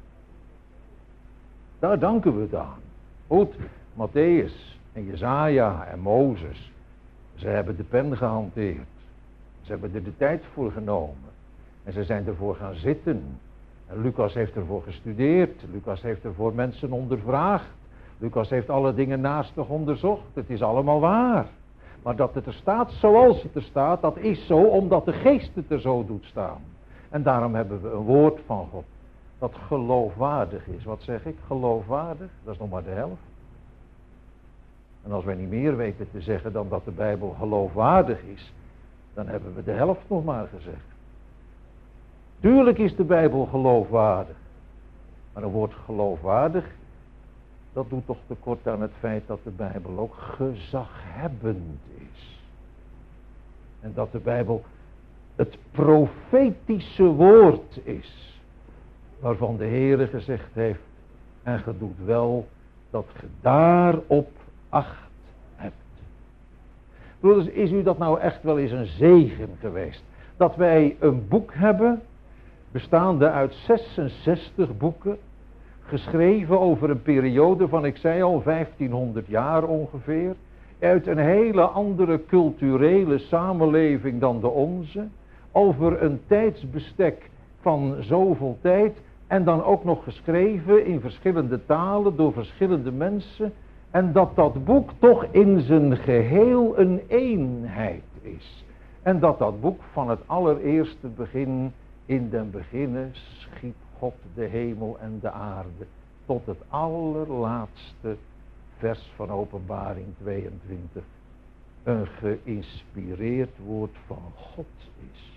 Daar danken we het aan. Goed, Matthäus en Jesaja en Mozes, ze hebben de pen gehanteerd. Ze hebben er de tijd voor genomen. En ze zijn ervoor gaan zitten. En Lucas heeft ervoor gestudeerd. Lucas heeft ervoor mensen ondervraagd. Lucas heeft alle dingen naastig onderzocht. Het is allemaal waar. Maar dat het er staat zoals het er staat, dat is zo omdat de Geest het er zo doet staan. En daarom hebben we een woord van God dat geloofwaardig is. Wat zeg ik? Geloofwaardig? Dat is nog maar de helft. En als wij niet meer weten te zeggen dan dat de Bijbel geloofwaardig is, dan hebben we de helft nog maar gezegd. Tuurlijk is de Bijbel geloofwaardig. Maar een woord geloofwaardig, dat doet toch tekort aan het feit dat de Bijbel ook gezaghebbend is. En dat de Bijbel het profetische woord is. Waarvan de Heere gezegd heeft, en ge doet wel dat ge daarop acht hebt. Broeders, is u dat nou echt wel eens een zegen geweest? Dat wij een boek hebben, bestaande uit 66 boeken, geschreven over een periode van, ik zei al, 1500 jaar ongeveer, uit een hele andere culturele samenleving dan de onze, over een tijdsbestek van zoveel tijd, en dan ook nog geschreven in verschillende talen door verschillende mensen, en dat boek toch in zijn geheel een eenheid is. En dat boek van het allereerste begin, in den beginne schiep God de hemel en de aarde, tot het allerlaatste vers van Openbaring 22. een geïnspireerd woord van God is.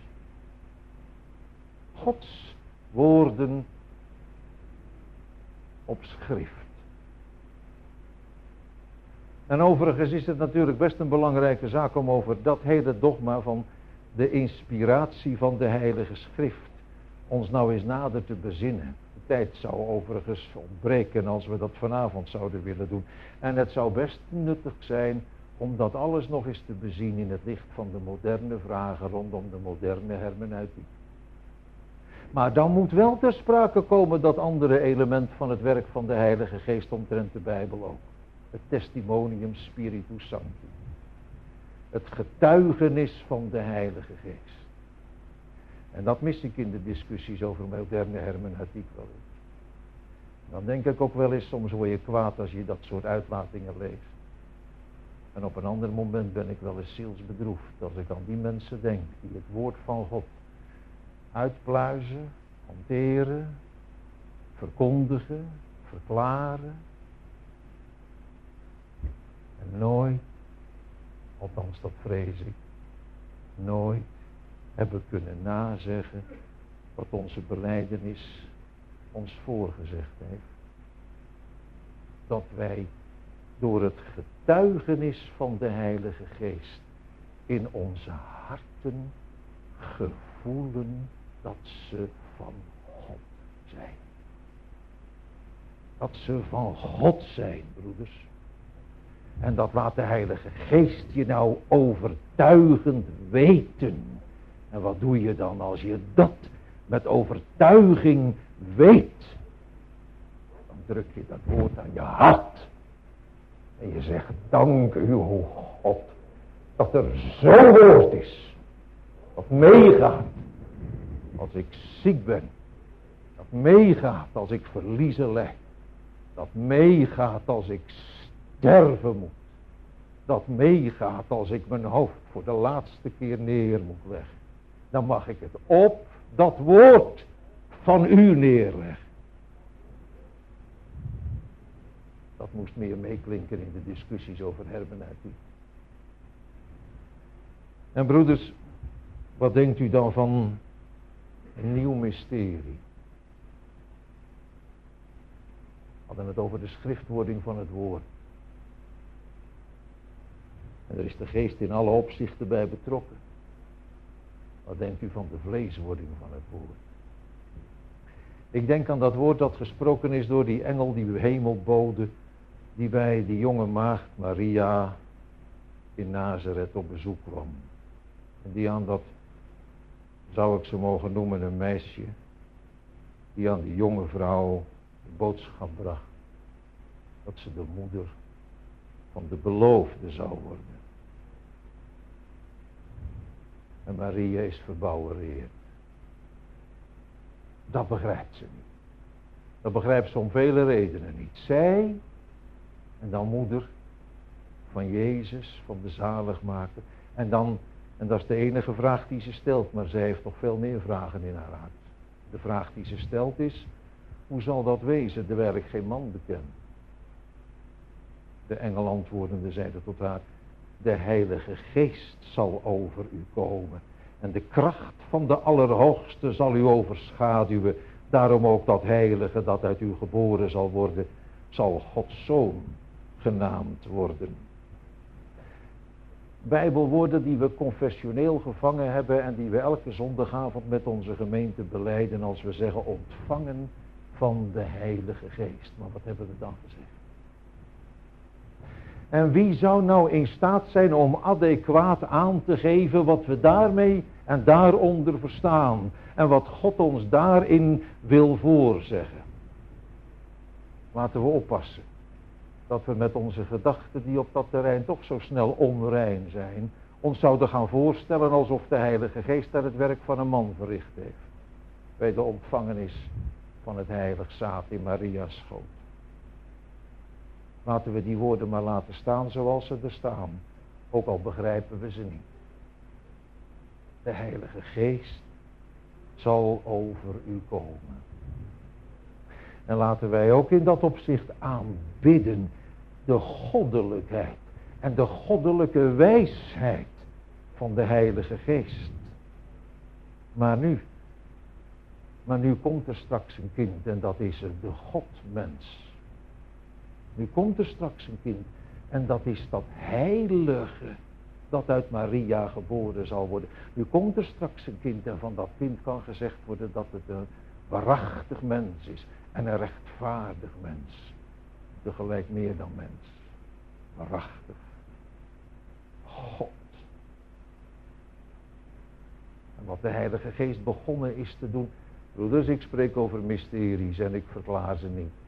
Gods woorden op schrift. En overigens is het natuurlijk best een belangrijke zaak om over dat hele dogma van de inspiratie van de Heilige Schrift ons nou eens nader te bezinnen. De tijd zou overigens ontbreken als we dat vanavond zouden willen doen. En het zou best nuttig zijn om dat alles nog eens te bezien in het licht van de moderne vragen rondom de moderne hermeneutiek. Maar dan moet wel ter sprake komen dat andere element van het werk van de Heilige Geest omtrent de Bijbel ook. Het testimonium spiritus sancti. Het getuigenis van de Heilige Geest. En dat mis ik in de discussies over moderne hermeneutiek wel eens. Dan denk ik ook wel eens, soms word je kwaad als je dat soort uitlatingen leest. En op een ander moment ben ik wel eens zielsbedroefd als ik aan die mensen denk die het woord van God uitpluizen, hanteren, verkondigen, verklaren. En nooit, althans dat vrees ik, nooit hebben kunnen nazeggen wat onze belijdenis ons voorgezegd heeft. Dat wij door het getuigenis van de Heilige Geest in onze harten gevoelen dat ze van God zijn. Dat ze van God zijn, broeders. En dat laat de Heilige Geest je nou overtuigend weten. En wat doe je dan als je dat met overtuiging weet? Dan druk je dat woord aan je hart. En je zegt, dank u, o God, dat er zo'n woord is. Dat meegaat als ik ziek ben. Dat meegaat als ik verliezen leg. Dat meegaat als ik sterven moet. Dat meegaat als ik mijn hoofd voor de laatste keer neer moet leggen. Dan mag ik het op dat woord van u neerleggen. Dat moest meer meeklinken in de discussies over hermeneutiek. En broeders, wat denkt u dan van een nieuw mysterie? We hadden het over de schriftwording van het woord. En er is de geest in alle opzichten bij betrokken. Wat denkt u van de vleeswording van het woord? Ik denk aan dat woord dat gesproken is door die engel, die hemelbode, die bij die jonge maagd Maria in Nazareth op bezoek kwam. En die aan dat, zou ik ze mogen noemen, een meisje, die aan die jonge vrouw de boodschap bracht dat ze de moeder van de beloofde zou worden. En Maria is verbouwereerd. Dat begrijpt ze niet. Dat begrijpt ze om vele redenen niet. Zij, en dan moeder van Jezus, van de zaligmaker. En dat is de enige vraag die ze stelt, maar zij heeft nog veel meer vragen in haar hart. De vraag die ze stelt is, hoe zal dat wezen, terwijl ik geen man beken? De engel antwoordende zeide tot haar, de Heilige Geest zal over u komen. En de kracht van de Allerhoogste zal u overschaduwen. Daarom ook dat heilige dat uit u geboren zal worden, zal Gods Zoon genaamd worden. Bijbelwoorden die we confessioneel gevangen hebben en die we elke zondagavond met onze gemeente belijden als we zeggen ontvangen van de Heilige Geest. Maar wat hebben we dan gezegd? En wie zou nou in staat zijn om adequaat aan te geven wat we daarmee en daaronder verstaan. En wat God ons daarin wil voorzeggen. Laten we oppassen. Dat we met onze gedachten die op dat terrein toch zo snel onrein zijn. Ons zouden gaan voorstellen alsof de Heilige Geest daar het werk van een man verricht heeft. Bij de ontvangenis van het heilig zaad in Maria's schoot. Laten we die woorden maar laten staan zoals ze er staan. Ook al begrijpen we ze niet. De Heilige Geest zal over u komen. En laten wij ook in dat opzicht aanbidden de goddelijkheid en de goddelijke wijsheid van de Heilige Geest. Maar nu komt er straks een kind en dat is de Godmens. Nu komt er straks een kind en dat is dat heilige dat uit Maria geboren zal worden. Nu komt er straks een kind en van dat kind kan gezegd worden dat het een waarachtig mens is en een rechtvaardig mens. Tegelijk meer dan mens. Waarachtig. God. En wat de Heilige Geest begonnen is te doen. Broeders, ik spreek over mysteries en ik verklaar ze niet.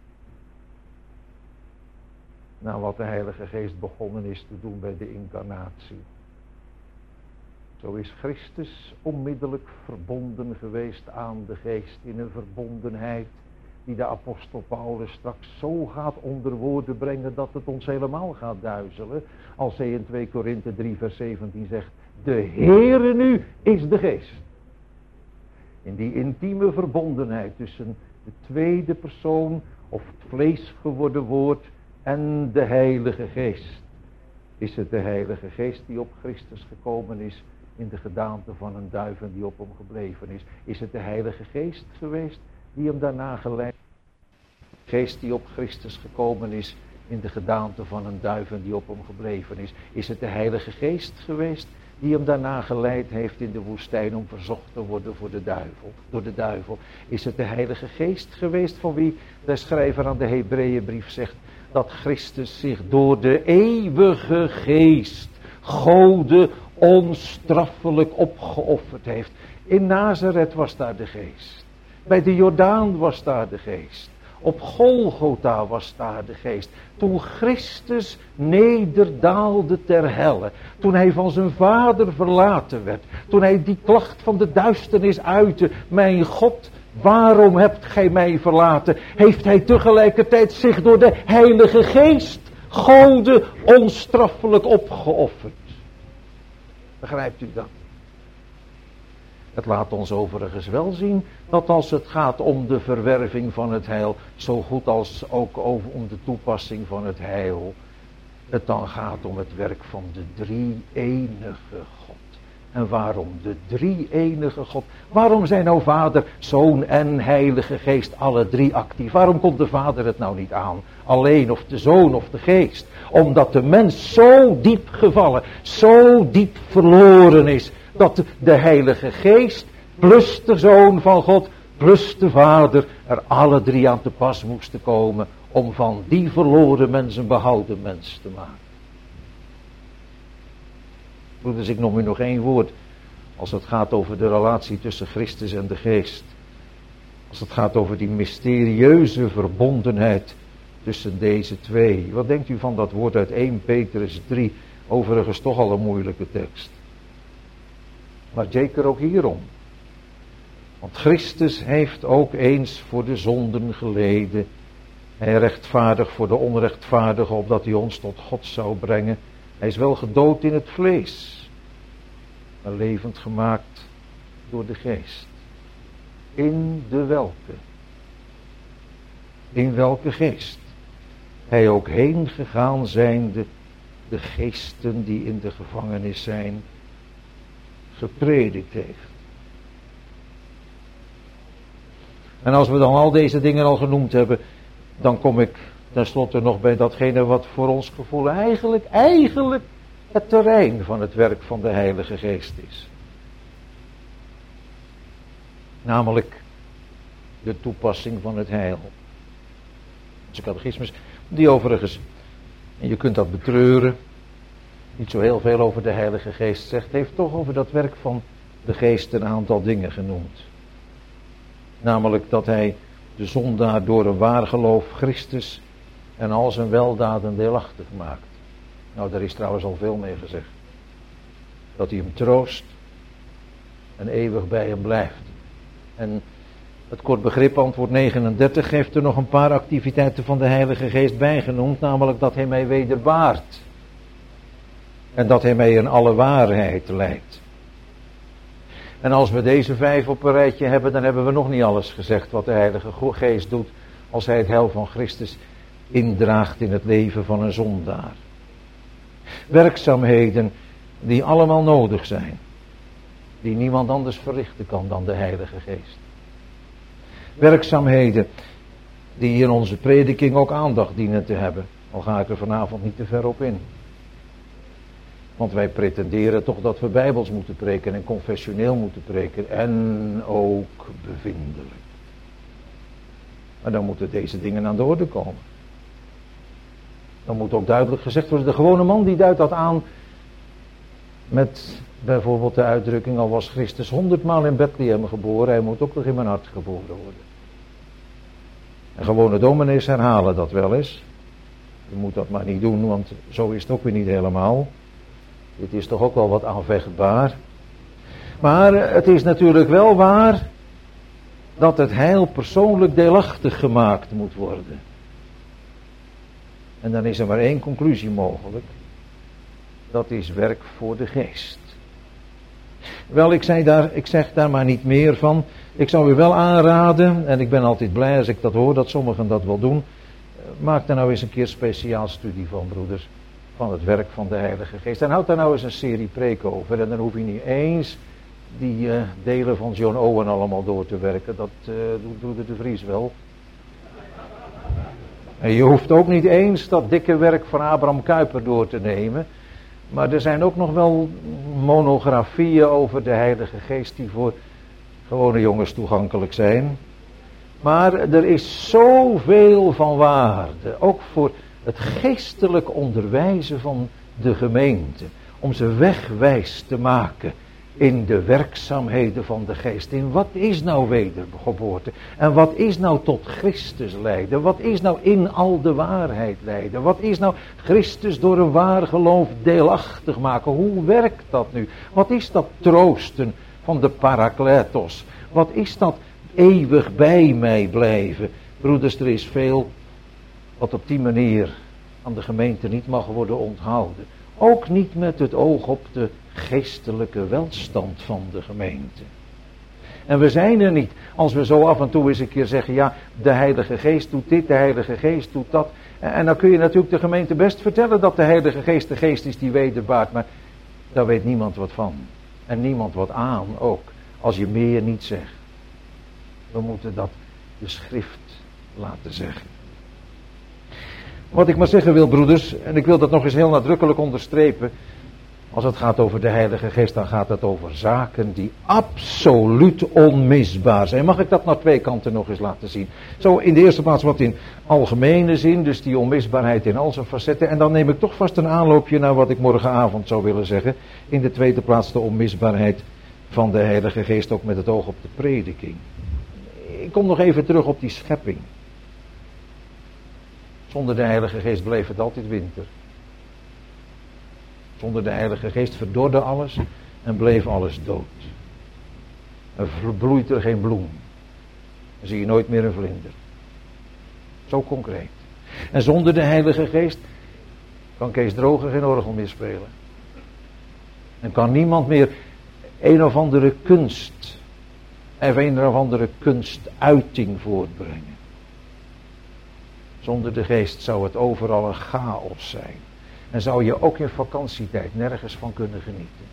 Nou, wat de Heilige Geest begonnen is te doen bij de incarnatie. Zo is Christus onmiddellijk verbonden geweest aan de Geest in een verbondenheid die de apostel Paulus straks zo gaat onder woorden brengen dat het ons helemaal gaat duizelen. Als hij in 2 Korinthe 3 vers 17 zegt, de Heere nu is de Geest. In die intieme verbondenheid tussen de tweede persoon of het vlees geworden woord en de Heilige Geest. Is het de Heilige Geest die op Christus gekomen is in de gedaante van een duif en die op hem gebleven is? Is het de Heilige Geest geweest die hem daarna geleid? De Geest die op Christus gekomen is in de gedaante van een duif en die op hem gebleven is? Is het de Heilige Geest geweest die hem daarna geleid heeft in de woestijn om verzocht te worden door de duivel? Is het de Heilige Geest geweest van wie de schrijver aan de Hebreeënbrief zegt dat Christus zich door de eeuwige Geest Gode onstraffelijk opgeofferd heeft? In Nazareth was daar de Geest. Bij de Jordaan was daar de Geest. Op Golgotha was daar de Geest. Toen Christus nederdaalde ter helle. Toen hij van zijn Vader verlaten werd. Toen hij die klacht van de duisternis uitte. Mijn God, waarom hebt gij mij verlaten? Heeft hij tegelijkertijd zich door de Heilige Geest Gode onstraffelijk opgeofferd. Begrijpt u dat? Het laat ons overigens wel zien dat als het gaat om de verwerving van het heil, zo goed als ook om de toepassing van het heil, het dan gaat om het werk van de drie-enige God. En waarom de drie-enige God? Waarom zijn nou Vader, Zoon en Heilige Geest alle drie actief? Waarom komt de Vader het nou niet aan? Alleen of de Zoon of de Geest? Omdat de mens zo diep gevallen, zo diep verloren is, dat de Heilige Geest plus de Zoon van God plus de Vader er alle drie aan te pas moesten komen om van die verloren mens een behouden mens te maken. Broeders, ik noem u nog één woord als het gaat over de relatie tussen Christus en de Geest. Als het gaat over die mysterieuze verbondenheid tussen deze twee. Wat denkt u van dat woord uit 1 Petrus 3? Overigens toch al een moeilijke tekst. Maar zeker ook hierom. Want Christus heeft ook eens voor de zonden geleden. Hij rechtvaardig voor de onrechtvaardigen, opdat hij ons tot God zou brengen. Hij is wel gedood in het vlees, maar levend gemaakt door de Geest. In welke Geest hij ook heen gegaan zijnde, de geesten die in de gevangenis zijn, gepredikt heeft. En als we dan al deze dingen al genoemd hebben, dan kom ik tenslotte nog bij datgene wat voor ons gevoel eigenlijk het terrein van het werk van de Heilige Geest is. Namelijk de toepassing van het heil. Dus de catechismus, die overigens, en je kunt dat betreuren, niet zo heel veel over de Heilige Geest zegt, heeft toch over dat werk van de Geest een aantal dingen genoemd. Namelijk dat hij de zondaar door een waar geloof Christus en al zijn weldaden deelachtig maakt. Nou, daar is trouwens al veel mee gezegd. Dat hij hem troost en eeuwig bij hem blijft. En het kort begrip antwoord 39 geeft er nog een paar activiteiten van de Heilige Geest bijgenoemd. Namelijk dat hij mij wederbaart. En dat hij mij in alle waarheid leidt. En als we deze 5 op een rijtje hebben, dan hebben we nog niet alles gezegd wat de Heilige Geest doet als hij het heil van Christus indraagt in het leven van een zondaar. Werkzaamheden die allemaal nodig zijn. Die niemand anders verrichten kan dan de Heilige Geest. Werkzaamheden die in onze prediking ook aandacht dienen te hebben. Al ga ik er vanavond niet te ver op in. Want wij pretenderen toch dat we bijbels moeten preken en confessioneel moeten preken. En ook bevindelijk. Maar dan moeten deze dingen aan de orde komen. Dan moet ook duidelijk gezegd worden. De gewone man die duidt dat aan met bijvoorbeeld de uitdrukking: al was Christus 100-maal in Bethlehem geboren, hij moet ook nog in mijn hart geboren worden. En gewone dominees herhalen dat wel eens. Je moet dat maar niet doen, want zo is het ook weer niet helemaal. Dit is toch ook wel wat aanvechtbaar. Maar het is natuurlijk wel waar dat het heil persoonlijk deelachtig gemaakt moet worden. En dan is er maar één conclusie mogelijk. Dat is werk voor de geest. Wel, ik zeg daar maar niet meer van. Ik zou u wel aanraden, en ik ben altijd blij als ik dat hoor, dat sommigen dat wel doen. Maak daar nou eens een keer speciaal studie van, broeders. Van het werk van de Heilige Geest. En houd daar nou eens een serie preken over. En dan hoef je niet eens die delen van John Owen allemaal door te werken. Dat doet de Vries wel. En je hoeft ook niet eens dat dikke werk van Abraham Kuyper door te nemen. Maar er zijn ook nog wel monografieën over de Heilige Geest die voor gewone jongens toegankelijk zijn. Maar er is zoveel van waarde, ook voor het geestelijk onderwijzen van de gemeente. Om ze wegwijs te maken in de werkzaamheden van de geest. In wat is nou wedergeboorte? En wat is nou tot Christus leiden? Wat is nou in al de waarheid leiden? Wat is nou Christus door een waar geloof deelachtig maken? Hoe werkt dat nu? Wat is dat troosten van de Parakletos? Wat is dat eeuwig bij mij blijven? Broeders, er is veel wat op die manier aan de gemeente niet mag worden onthouden. Ook niet met het oog op de geestelijke welstand van de gemeente. En we zijn er niet als we zo af en toe eens een keer zeggen: ja, de Heilige Geest doet dit, de Heilige Geest doet dat. En dan kun je natuurlijk de gemeente best vertellen dat de Heilige Geest de geest is die wederbaart. Maar daar weet niemand wat van. En niemand wat aan ook. Als je meer niet zegt. We moeten dat de schrift laten zeggen. Wat ik maar zeggen wil, broeders, en ik wil dat nog eens heel nadrukkelijk onderstrepen. Als het gaat over de Heilige Geest, dan gaat het over zaken die absoluut onmisbaar zijn. Mag ik dat naar twee kanten nog eens laten zien? Zo in de eerste plaats wat in algemene zin, dus die onmisbaarheid in al zijn facetten. En dan neem ik toch vast een aanloopje naar wat ik morgenavond zou willen zeggen. In de tweede plaats de onmisbaarheid van de Heilige Geest, ook met het oog op de prediking. Ik kom nog even terug op die schepping. Zonder de Heilige Geest bleef het altijd winter. Zonder de Heilige Geest verdorde alles en bleef alles dood. Er bloeit er geen bloem. Dan zie je nooit meer een vlinder. Zo concreet. En zonder de Heilige Geest kan Kees Droger geen orgel meer spelen. En kan niemand meer een of andere kunst of een of andere kunstuiting voortbrengen. Zonder de Geest zou het overal een chaos zijn. En zou je ook in vakantietijd nergens van kunnen genieten.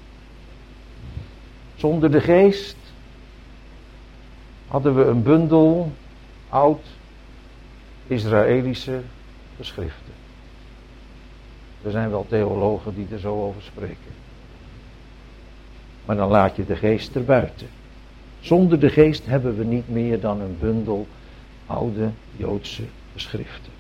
Zonder de Geest hadden we een bundel oud Israëlische geschriften. Er zijn wel theologen die er zo over spreken. Maar dan laat je de Geest erbuiten. Zonder de Geest hebben we niet meer dan een bundel oude Joodse geschriften.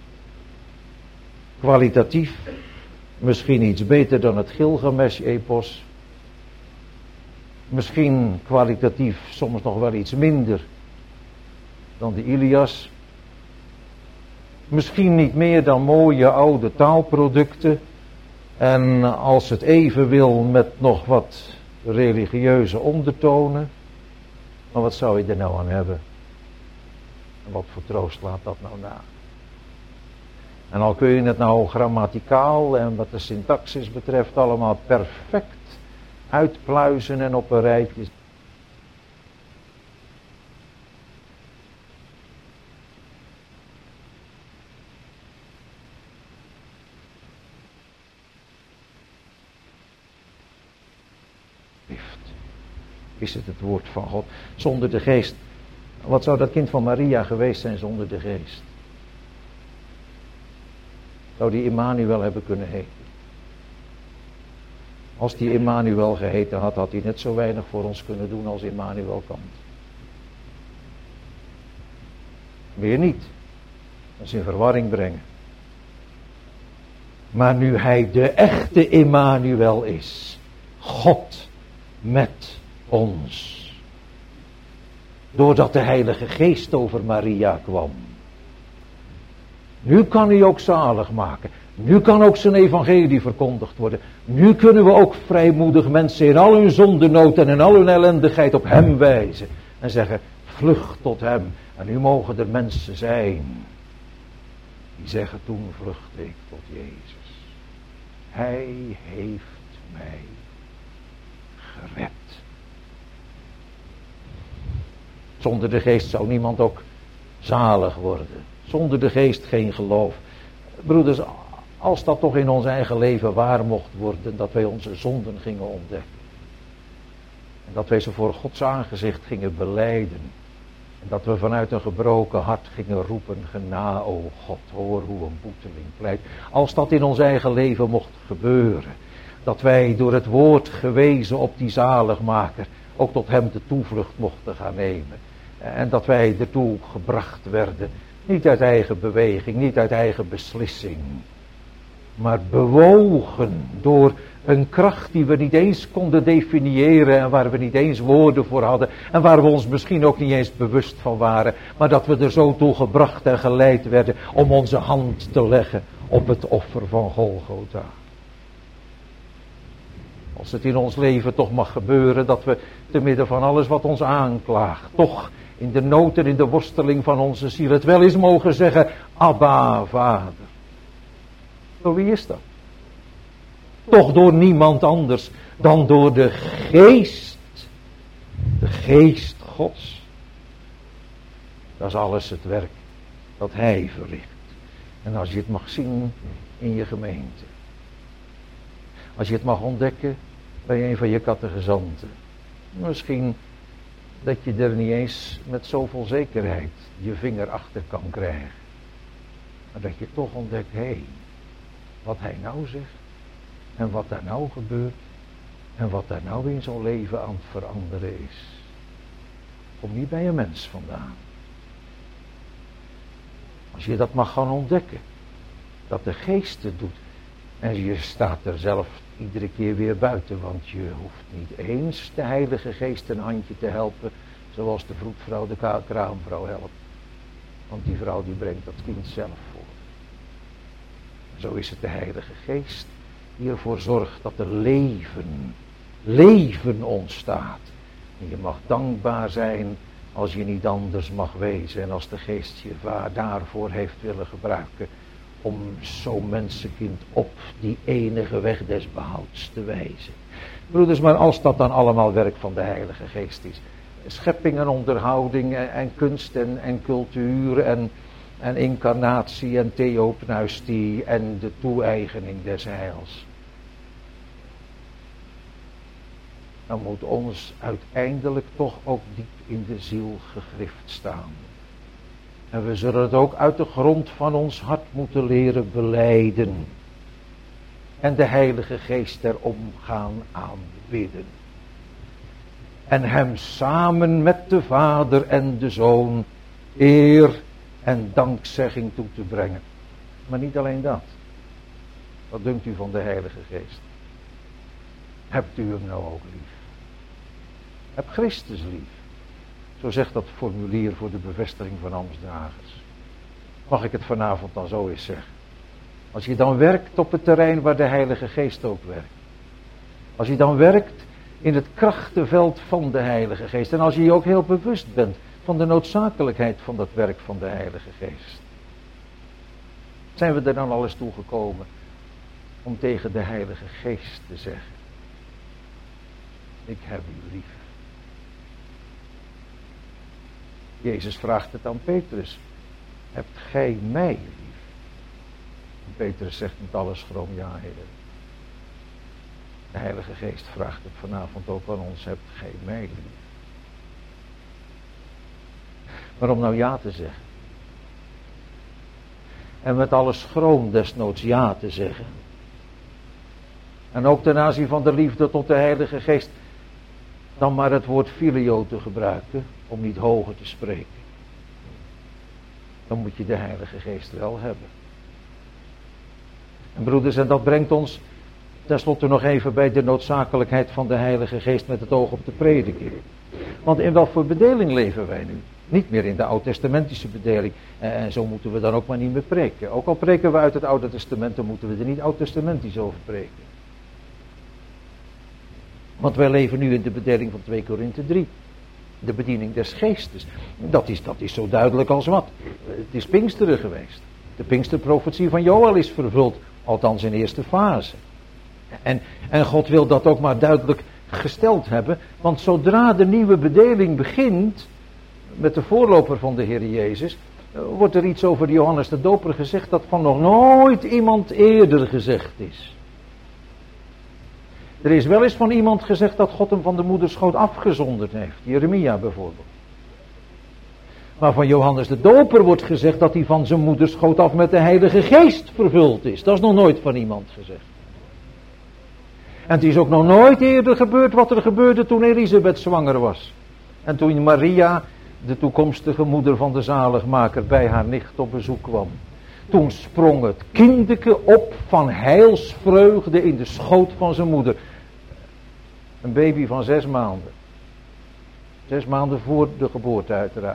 Kwalitatief misschien iets beter dan het Gilgamesh-epos. Misschien kwalitatief soms nog wel iets minder dan de Ilias. Misschien niet meer dan mooie oude taalproducten. En als het even wil met nog wat religieuze ondertonen. Maar wat zou je er nou aan hebben? En wat voor troost laat dat nou na? En al kun je het nou grammaticaal en wat de syntaxis betreft allemaal perfect uitpluizen en op een rijtje. heeft, is het woord van God. Zonder de geest. Wat zou dat kind van Maria geweest zijn zonder de geest? Zou die Immanuel hebben kunnen heten? Als die Immanuel geheten had, had hij net zo weinig voor ons kunnen doen als Immanuel kan. Meer niet. Dat is in verwarring brengen. Maar nu hij de echte Immanuel is, God met ons, doordat de Heilige Geest over Maria kwam, nu kan hij ook zalig maken. Nu kan ook zijn evangelie verkondigd worden. Nu kunnen we ook vrijmoedig mensen in al hun zondenood en in al hun ellendigheid op hem wijzen. En zeggen, vlucht tot hem. En nu mogen er mensen zijn die zeggen, toen vluchtte ik tot Jezus. Hij heeft mij gered. Zonder de geest zou niemand ook zalig worden. Zonder de geest geen geloof. Broeders, als dat toch in ons eigen leven waar mocht worden, dat wij onze zonden gingen ontdekken. En dat wij ze voor Gods aangezicht gingen belijden. En dat we vanuit een gebroken hart gingen roepen, gena, o God, hoor hoe een boeteling pleit. Als dat in ons eigen leven mocht gebeuren. Dat wij door het woord gewezen op die zaligmaker ook tot hem de toevlucht mochten gaan nemen. En dat wij ertoe gebracht werden. Niet uit eigen beweging, niet uit eigen beslissing. Maar bewogen door een kracht die we niet eens konden definiëren en waar we niet eens woorden voor hadden. En waar we ons misschien ook niet eens bewust van waren. Maar dat we er zo toe gebracht en geleid werden om onze hand te leggen op het offer van Golgotha. Als het in ons leven toch mag gebeuren dat we te midden van alles wat ons aanklaagt, toch in de nood en in de worsteling van onze ziel het wel eens mogen zeggen, Abba, Vader. Door wie is dat? Toch door niemand anders dan door de geest. De geest Gods. Dat is alles het werk dat hij verricht. En als je het mag zien in je gemeente. Als je het mag ontdekken bij een van je catechizanten. Misschien dat je er niet eens met zoveel zekerheid je vinger achter kan krijgen. Maar dat je toch ontdekt, hé, wat hij nou zegt. En wat daar nou gebeurt. En wat daar nou in zo'n leven aan het veranderen is. Kom niet bij een mens vandaan. Als je dat mag gaan ontdekken. Dat de geest het doet. En je staat er zelf iedere keer weer buiten. Want je hoeft niet eens de Heilige Geest een handje te helpen. Zoals de vroedvrouw de kraamvrouw helpt. Want die vrouw die brengt dat kind zelf voor. Zo is het de Heilige Geest die ervoor zorgt dat er leven ontstaat. En je mag dankbaar zijn als je niet anders mag wezen. En als de Geest je daarvoor heeft willen gebruiken. Om zo'n mensenkind op die enige weg des behouds te wijzen. Broeders, maar als dat dan allemaal werk van de Heilige Geest is. Schepping en onderhouding en kunst en cultuur en incarnatie en theopneustie en de toe-eigening des heils. Dan moet ons uiteindelijk toch ook diep in de ziel gegrift staan. En we zullen het ook uit de grond van ons hart moeten leren belijden. En de Heilige Geest erom gaan aanbidden. En hem samen met de Vader en de Zoon eer en dankzegging toe te brengen. Maar niet alleen dat. Wat dunkt u van de Heilige Geest? Hebt u hem nou ook lief? Heb Christus lief. Zo zegt dat formulier voor de bevestiging van ambtsdragers. Mag ik het vanavond dan zo eens zeggen? Als je dan werkt op het terrein waar de Heilige Geest ook werkt. Als je dan werkt in het krachtenveld van de Heilige Geest. En als je je ook heel bewust bent van de noodzakelijkheid van dat werk van de Heilige Geest. Zijn we er dan al eens toe gekomen om tegen de Heilige Geest te zeggen. Ik heb u lief. Jezus vraagt het aan Petrus. Hebt gij mij lief? En Petrus zegt met alle schroom, ja, Heer. De Heilige Geest vraagt het vanavond ook aan ons: hebt gij mij lief? Maar om nou ja te zeggen, en met alle schroom desnoods ja te zeggen, en ook ten aanzien van de liefde tot de Heilige Geest, dan maar het woord filio te gebruiken, om niet hoger te spreken. Dan moet je de Heilige Geest wel hebben. En broeders, en dat brengt ons tenslotte nog even bij de noodzakelijkheid van de Heilige Geest met het oog op de prediking. Want in wat voor bedeling leven wij nu? Niet meer in de oud-testamentische bedeling. En zo moeten we dan ook maar niet meer preken. Ook al preken we uit het Oude Testament, dan moeten we er niet oud-testamentisch over preken. Want wij leven nu in de bedeling van 2 Korinthe 3. De bediening des geestes. Dat is zo duidelijk als wat. Het is Pinksteren geweest. De Pinksterprofetie van Joël is vervuld. Althans in eerste fase. En God wil dat ook maar duidelijk gesteld hebben. Want zodra de nieuwe bedeling begint, met de voorloper van de Heer Jezus, wordt er iets over Johannes de Doper gezegd dat van nog nooit iemand eerder gezegd is. Er is wel eens van iemand gezegd dat God hem van de moederschoot afgezonderd heeft. Jeremia bijvoorbeeld. Maar van Johannes de Doper wordt gezegd dat hij van zijn moederschoot af met de Heilige Geest vervuld is. Dat is nog nooit van iemand gezegd. En het is ook nog nooit eerder gebeurd wat er gebeurde toen Elisabeth zwanger was. En toen Maria, de toekomstige moeder van de zaligmaker, bij haar nicht op bezoek kwam. Toen sprong het kindeke op van heilsvreugde in de schoot van zijn moeder. Een baby van 6 maanden. 6 maanden voor de geboorte uiteraard.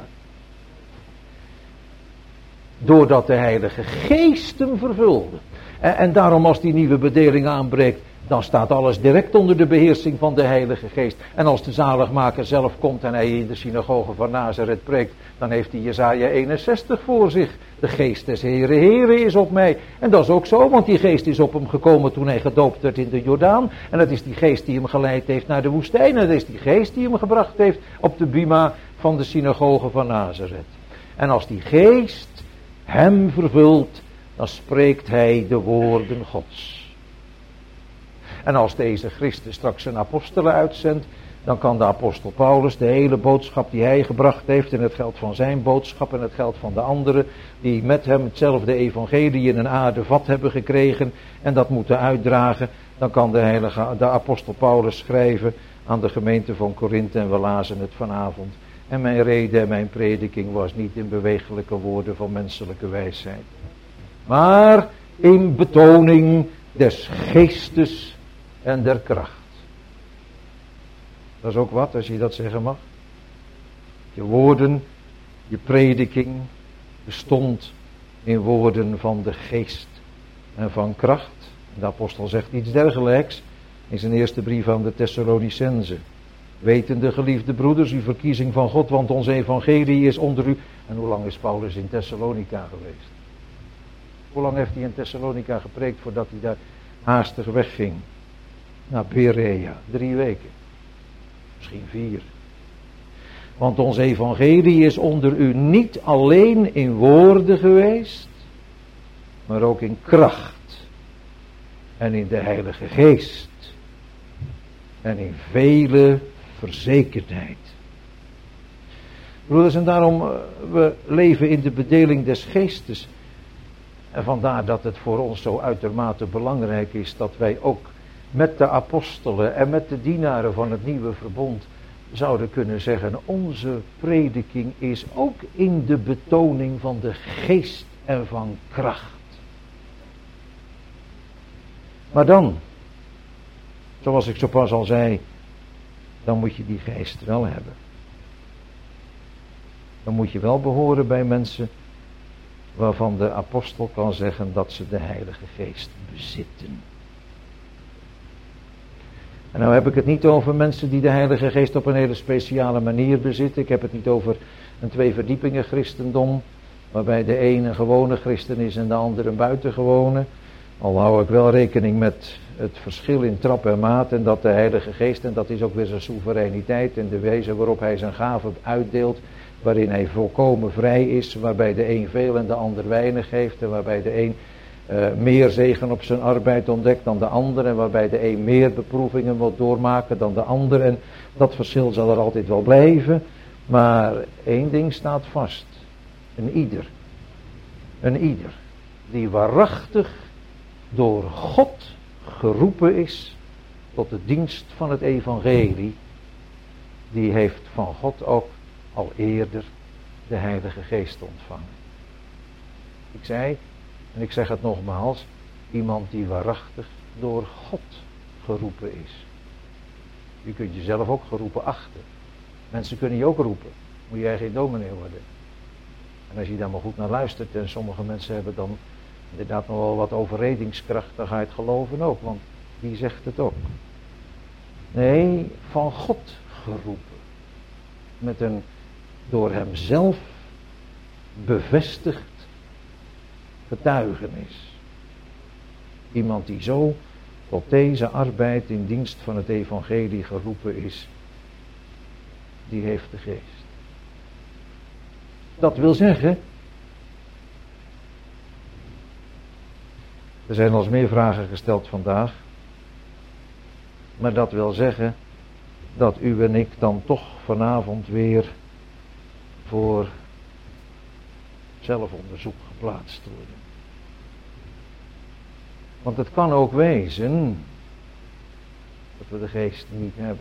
Doordat de Heilige Geest hem vervulde. En daarom als die nieuwe bedeling aanbreekt, dan staat alles direct onder de beheersing van de Heilige Geest. En als de zaligmaker zelf komt en hij in de synagoge van Nazareth preekt, dan heeft hij Jesaja 61 voor zich. De Geest des Heere is op mij. En dat is ook zo, want die Geest is op hem gekomen toen hij gedoopt werd in de Jordaan. En dat is die Geest die hem geleid heeft naar de woestijn. En dat is die Geest die hem gebracht heeft op de bima van de synagoge van Nazareth. En als die Geest hem vervult, dan spreekt hij de woorden Gods. En als deze Christus straks zijn apostelen uitzendt, dan kan de apostel Paulus de hele boodschap die hij gebracht heeft, en het geldt van zijn boodschap en het geldt van de anderen, die met hem hetzelfde evangelie in een aardevat hebben gekregen en dat moeten uitdragen, dan kan de apostel Paulus schrijven aan de gemeente van Korinthe, en we lazen het vanavond. En mijn rede en mijn prediking was niet in bewegelijke woorden van menselijke wijsheid, maar in betoning des geestes en der kracht. Dat is ook wat, als je dat zeggen mag. Je woorden, je prediking bestond in woorden van de geest en van kracht. De apostel zegt iets dergelijks in zijn eerste brief aan de Thessalonicenzen. Wetende, geliefde broeders, uw verkiezing van God, want ons evangelie is onder u. En hoe lang is Paulus in Thessalonica geweest? Hoe lang heeft hij in Thessalonica gepreekt voordat hij daar haastig wegging? Naar Berea, 3 weken. Misschien 4. Want ons evangelie is onder u niet alleen in woorden geweest, maar ook in kracht. En in de Heilige Geest. En in vele verzekerdheid. Broeders, en daarom, we leven in de bedeling des geestes. En vandaar dat het voor ons zo uitermate belangrijk is dat wij ook met de apostelen en met de dienaren van het nieuwe verbond zouden kunnen zeggen, onze prediking is ook in de betoning van de geest en van kracht. Maar dan, zoals ik zo pas al zei, dan moet je die geest wel hebben. Dan moet je wel behoren bij mensen waarvan de apostel kan zeggen dat ze de Heilige Geest bezitten. En nou heb ik het niet over mensen die de Heilige Geest op een hele speciale manier bezitten. Ik heb het niet over een 2 verdiepingen christendom, waarbij de een een gewone christen is en de ander een buitengewone. Al hou ik wel rekening met het verschil in trap en maat en dat de Heilige Geest, en dat is ook weer zijn soevereiniteit en de wijze waarop hij zijn gaven uitdeelt, waarin hij volkomen vrij is, waarbij de een veel en de ander weinig heeft en waarbij de een meer zegen op zijn arbeid ontdekt dan de ander. En waarbij de een meer beproevingen moet doormaken dan de ander. En dat verschil zal er altijd wel blijven. Maar één ding staat vast. Een ieder die waarachtig door God geroepen is tot de dienst van het evangelie, die heeft van God ook al eerder de Heilige Geest ontvangen. Ik zei, en ik zeg het nogmaals, iemand die waarachtig door God geroepen is. Je kunt jezelf ook geroepen achten. Mensen kunnen je ook roepen. Moet jij geen dominee worden. En als je daar maar goed naar luistert, en sommige mensen hebben dan inderdaad nog wel wat overredingskracht, dan ga je het geloven ook, want die zegt het ook. Nee, van God geroepen. Met een door hem zelf bevestigd getuigenis. Iemand die zo tot deze arbeid in dienst van het evangelie geroepen is, die heeft de Geest. Dat wil zeggen, er zijn al eens meer vragen gesteld vandaag, maar dat wil zeggen dat u en ik dan toch vanavond weer voor zelfonderzoek geplaatst worden. Want het kan ook wezen dat we de Geest niet hebben.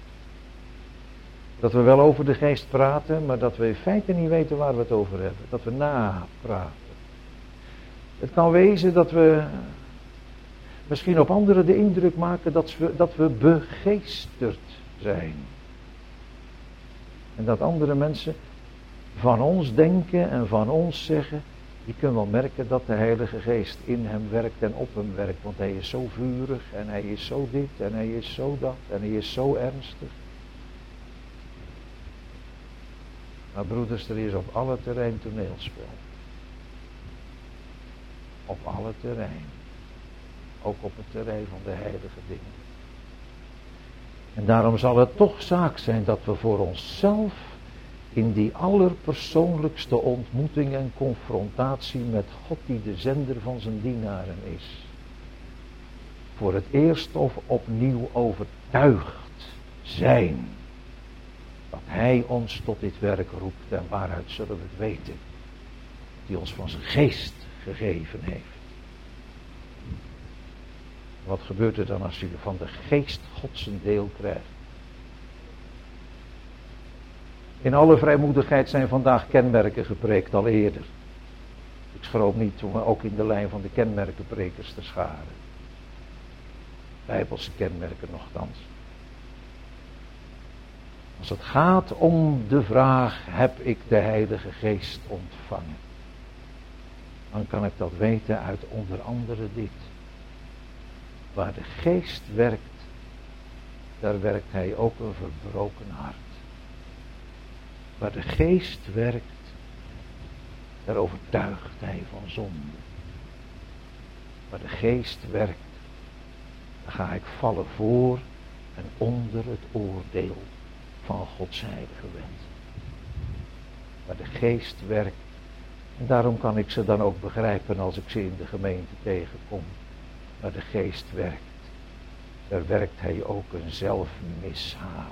Dat we wel over de Geest praten, maar dat we in feite niet weten waar we het over hebben. Dat we napraten. Het kan wezen dat we misschien op anderen de indruk maken dat we begeesterd zijn. En dat andere mensen van ons denken en van ons zeggen, je kunt wel merken dat de Heilige Geest in hem werkt en op hem werkt. Want hij is zo vurig en hij is zo dit en hij is zo dat en hij is zo ernstig. Maar broeders, er is op alle terrein toneelspel. Op alle terrein. Ook op het terrein van de heilige dingen. En daarom zal het toch zaak zijn dat we voor onszelf in die allerpersoonlijkste ontmoeting en confrontatie met God die de zender van zijn dienaren is, voor het eerst of opnieuw overtuigd zijn dat hij ons tot dit werk roept. En waaruit zullen we het weten? Die ons van zijn geest gegeven heeft. Wat gebeurt er dan als u van de geest Gods een deel krijgt? In alle vrijmoedigheid zijn vandaag kenmerken gepreekt, al eerder. Ik schroom niet om ook in de lijn van de kenmerkenprekers te scharen. Bijbelse kenmerken nochtans. Als het gaat om de vraag, heb ik de Heilige Geest ontvangen? Dan kan ik dat weten uit onder andere dit. Waar de Geest werkt, daar werkt hij ook een verbroken hart. Waar de Geest werkt, daar overtuigt hij van zonde. Waar de Geest werkt, dan ga ik vallen voor en onder het oordeel van Gods heilige wet. Waar de Geest werkt, en daarom kan ik ze dan ook begrijpen als ik ze in de gemeente tegenkom. Waar de Geest werkt, daar werkt hij ook een zelfmishagen.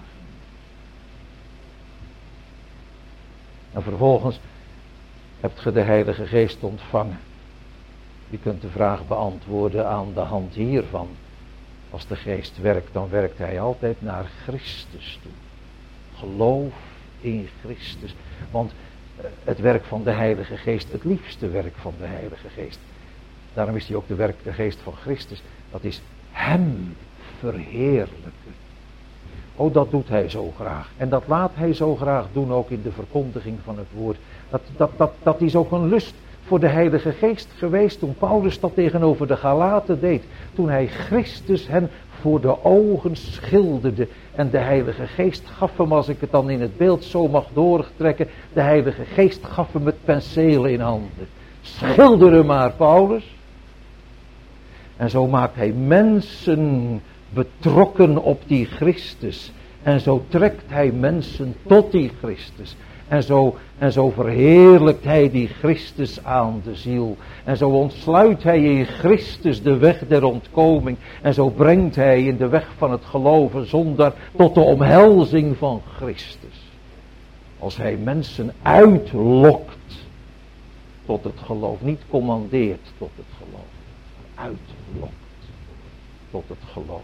En vervolgens hebt ge de Heilige Geest ontvangen. Je kunt de vraag beantwoorden aan de hand hiervan. Als de Geest werkt, dan werkt hij altijd naar Christus toe. Geloof in Christus. Want het werk van de Heilige Geest, het liefste werk van de Heilige Geest. Daarom is hij ook de Geest van Christus. Dat is hem verheerlijken. Oh, dat doet hij zo graag. En dat laat hij zo graag doen ook in de verkondiging van het woord. Dat is ook een lust voor de Heilige Geest geweest toen Paulus dat tegenover de Galaten deed. Toen hij Christus hen voor de ogen schilderde. En de Heilige Geest gaf hem, als ik het dan in het beeld zo mag doortrekken, de Heilige Geest gaf hem het penseel in handen. Schilder hem maar, Paulus. En zo maakt hij mensen betrokken op die Christus. En zo trekt hij mensen tot die Christus. En zo verheerlijkt hij die Christus aan de ziel. En zo ontsluit hij in Christus de weg der ontkoming. En zo brengt hij in de weg van het geloven zonder tot de omhelzing van Christus. Als hij mensen uitlokt tot het geloof. Niet commandeert tot het geloof. Maar uitlokt tot het geloof.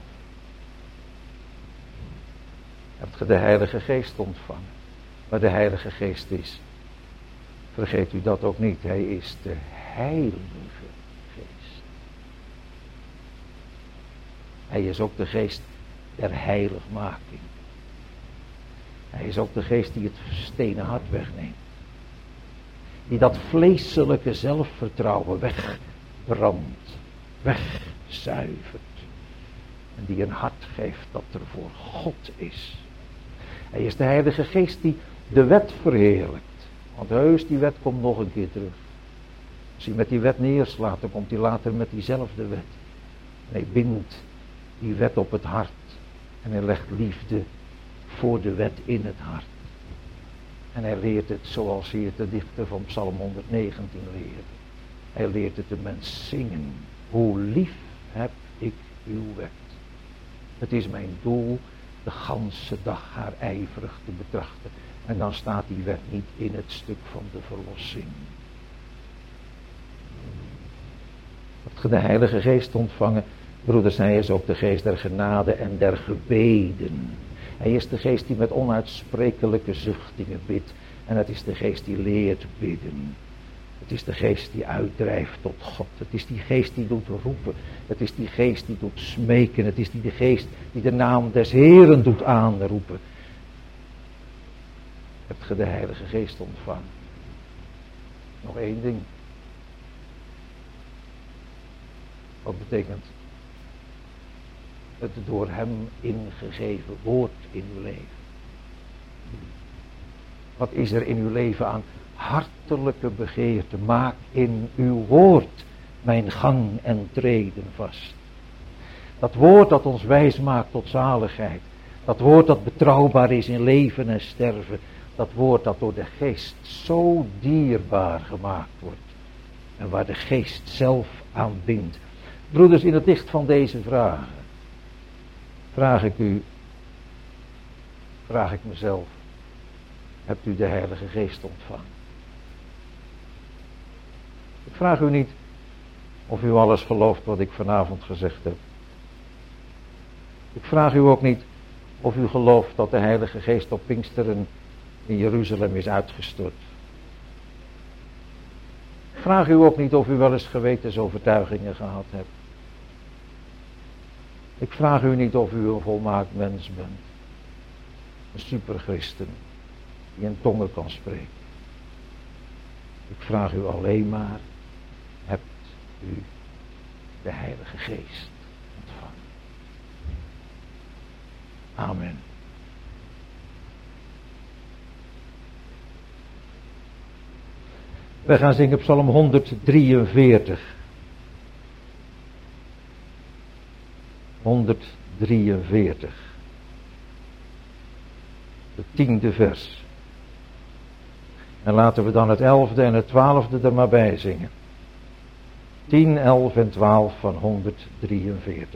Hebt ge de Heilige Geest ontvangen? Waar de Heilige Geest is. Vergeet u dat ook niet. Hij is de Heilige Geest. Hij is ook de Geest der heiligmaking. Hij is ook de Geest die het stenen hart wegneemt. Die dat vleeselijke zelfvertrouwen wegbrandt. Wegzuivert. En die een hart geeft dat er voor God is. Hij is de Heilige Geest die de wet verheerlijkt. Want heus, die wet komt nog een keer terug. Als hij met die wet neerslaat, dan komt hij later met diezelfde wet. En hij bindt die wet op het hart. En hij legt liefde voor de wet in het hart. En hij leert het zoals hier de dichter van Psalm 119 leerde. Hij leert het de mens zingen. Hoe lief heb ik uw wet. Het is mijn doel de ganse dag haar ijverig te betrachten. En dan staat die wet niet in het stuk van de verlossing. Hebt ge de Heilige Geest ontvangen? Broeders, hij is ook de Geest der genade en der gebeden. Hij is de Geest die met onuitsprekelijke zuchtingen bidt. En het is de Geest die leert bidden. Het is de Geest die uitdrijft tot God. Het is die Geest die doet roepen. Het is die Geest die doet smeken. Het is die de Geest die de naam des Heeren doet aanroepen. Hebt ge de Heilige Geest ontvangen? Nog één ding. Wat betekent het door hem ingegeven woord in uw leven? Wat is er in uw leven aan hartelijke begeerte? Maak in uw woord mijn gang en treden vast. Dat woord dat ons wijs maakt tot zaligheid. Dat woord dat betrouwbaar is in leven en sterven. Dat woord dat door de Geest zo dierbaar gemaakt wordt. En waar de Geest zelf aan bindt. Broeders, in het licht van deze vragen vraag ik mezelf. Hebt u de Heilige Geest ontvangen? Ik vraag u niet of u alles gelooft wat ik vanavond gezegd heb. Ik vraag u ook niet of u gelooft dat de Heilige Geest op Pinksteren in Jeruzalem is uitgestort. Ik vraag u ook niet of u wel eens gewetensovertuigingen gehad hebt. Ik vraag u niet of u een volmaakt mens bent. Een superchristen die in tongen kan spreken. Ik vraag u alleen maar, hebt u de Heilige Geest ontvangen? Amen. We gaan zingen Psalm 143. 143. Het 10e vers. En laten we dan het 11e en het 12e er maar bij zingen. 10, 11 en 12 van 143.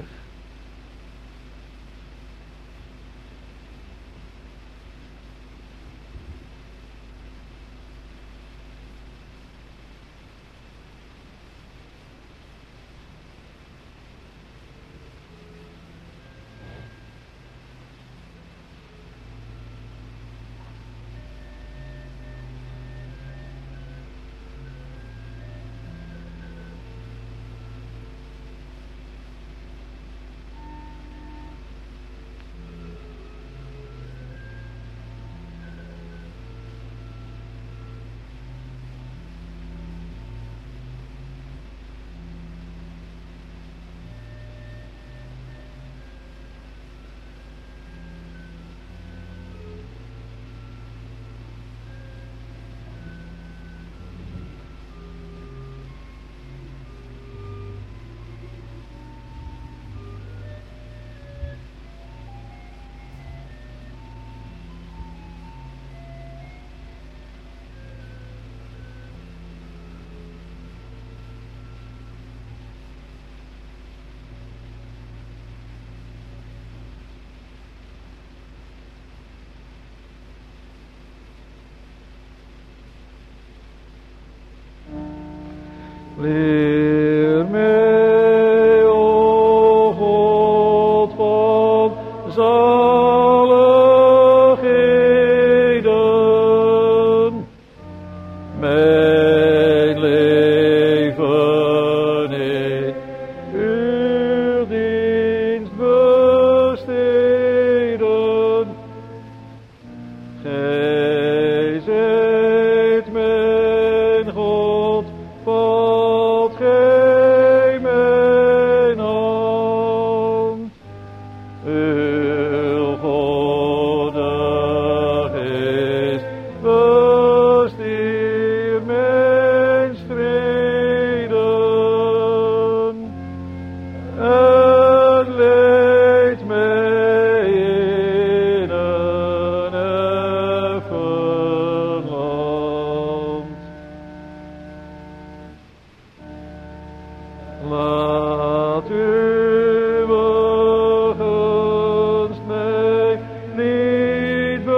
niet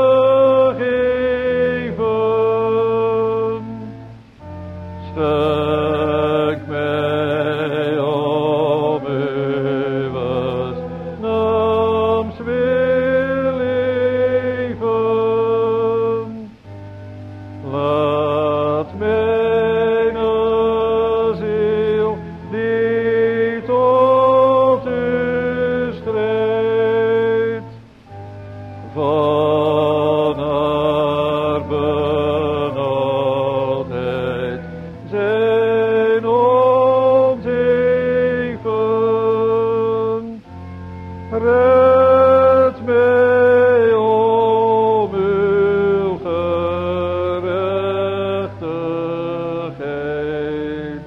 begeven. Schenk mij om uwes naams wil leven. Laat mijn ziel die tot u strijdt, van haar benauwdheid zijn ontzegen. Red mij om uw gerechtigheid.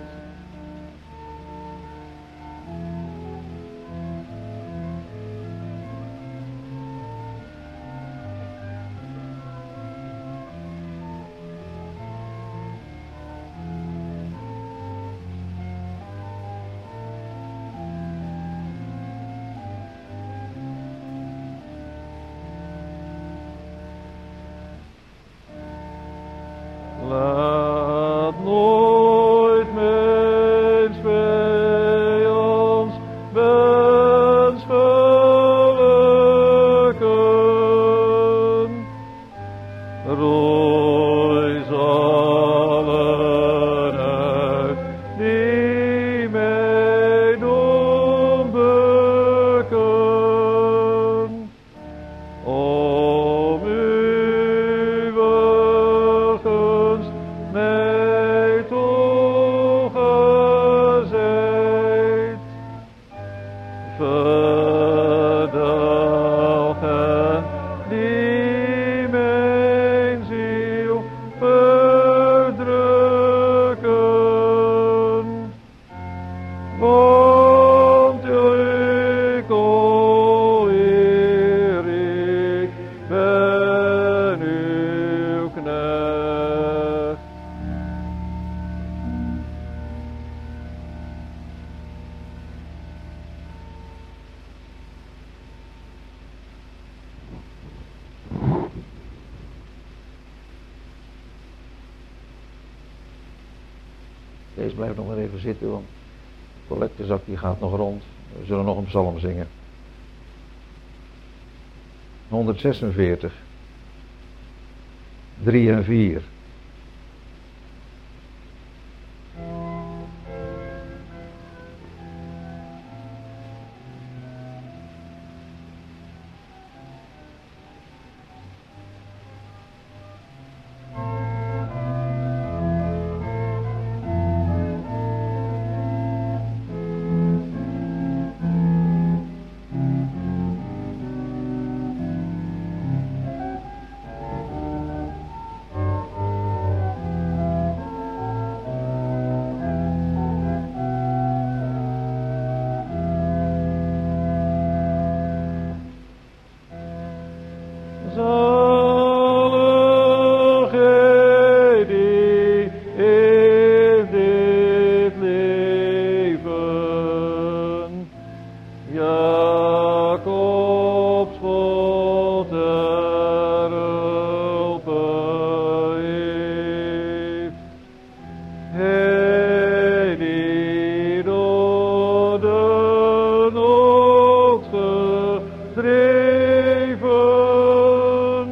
Laat nooit mijn vijands wens verlukken. Roei allen uit die mij doen bukken. Om uw gunst mij toegezijd. Verdelgen die mijn ziel verdrukken. Want ik, o Heer, ik ben uw knecht. Deze blijft nog maar even zitten, want de collectezak die gaat nog rond. We zullen nog een psalm zingen. 146, 3 en 4. Zalig hij die in dit leven Jacobs God ter hulpe heeft. Hij die door de nood gedreven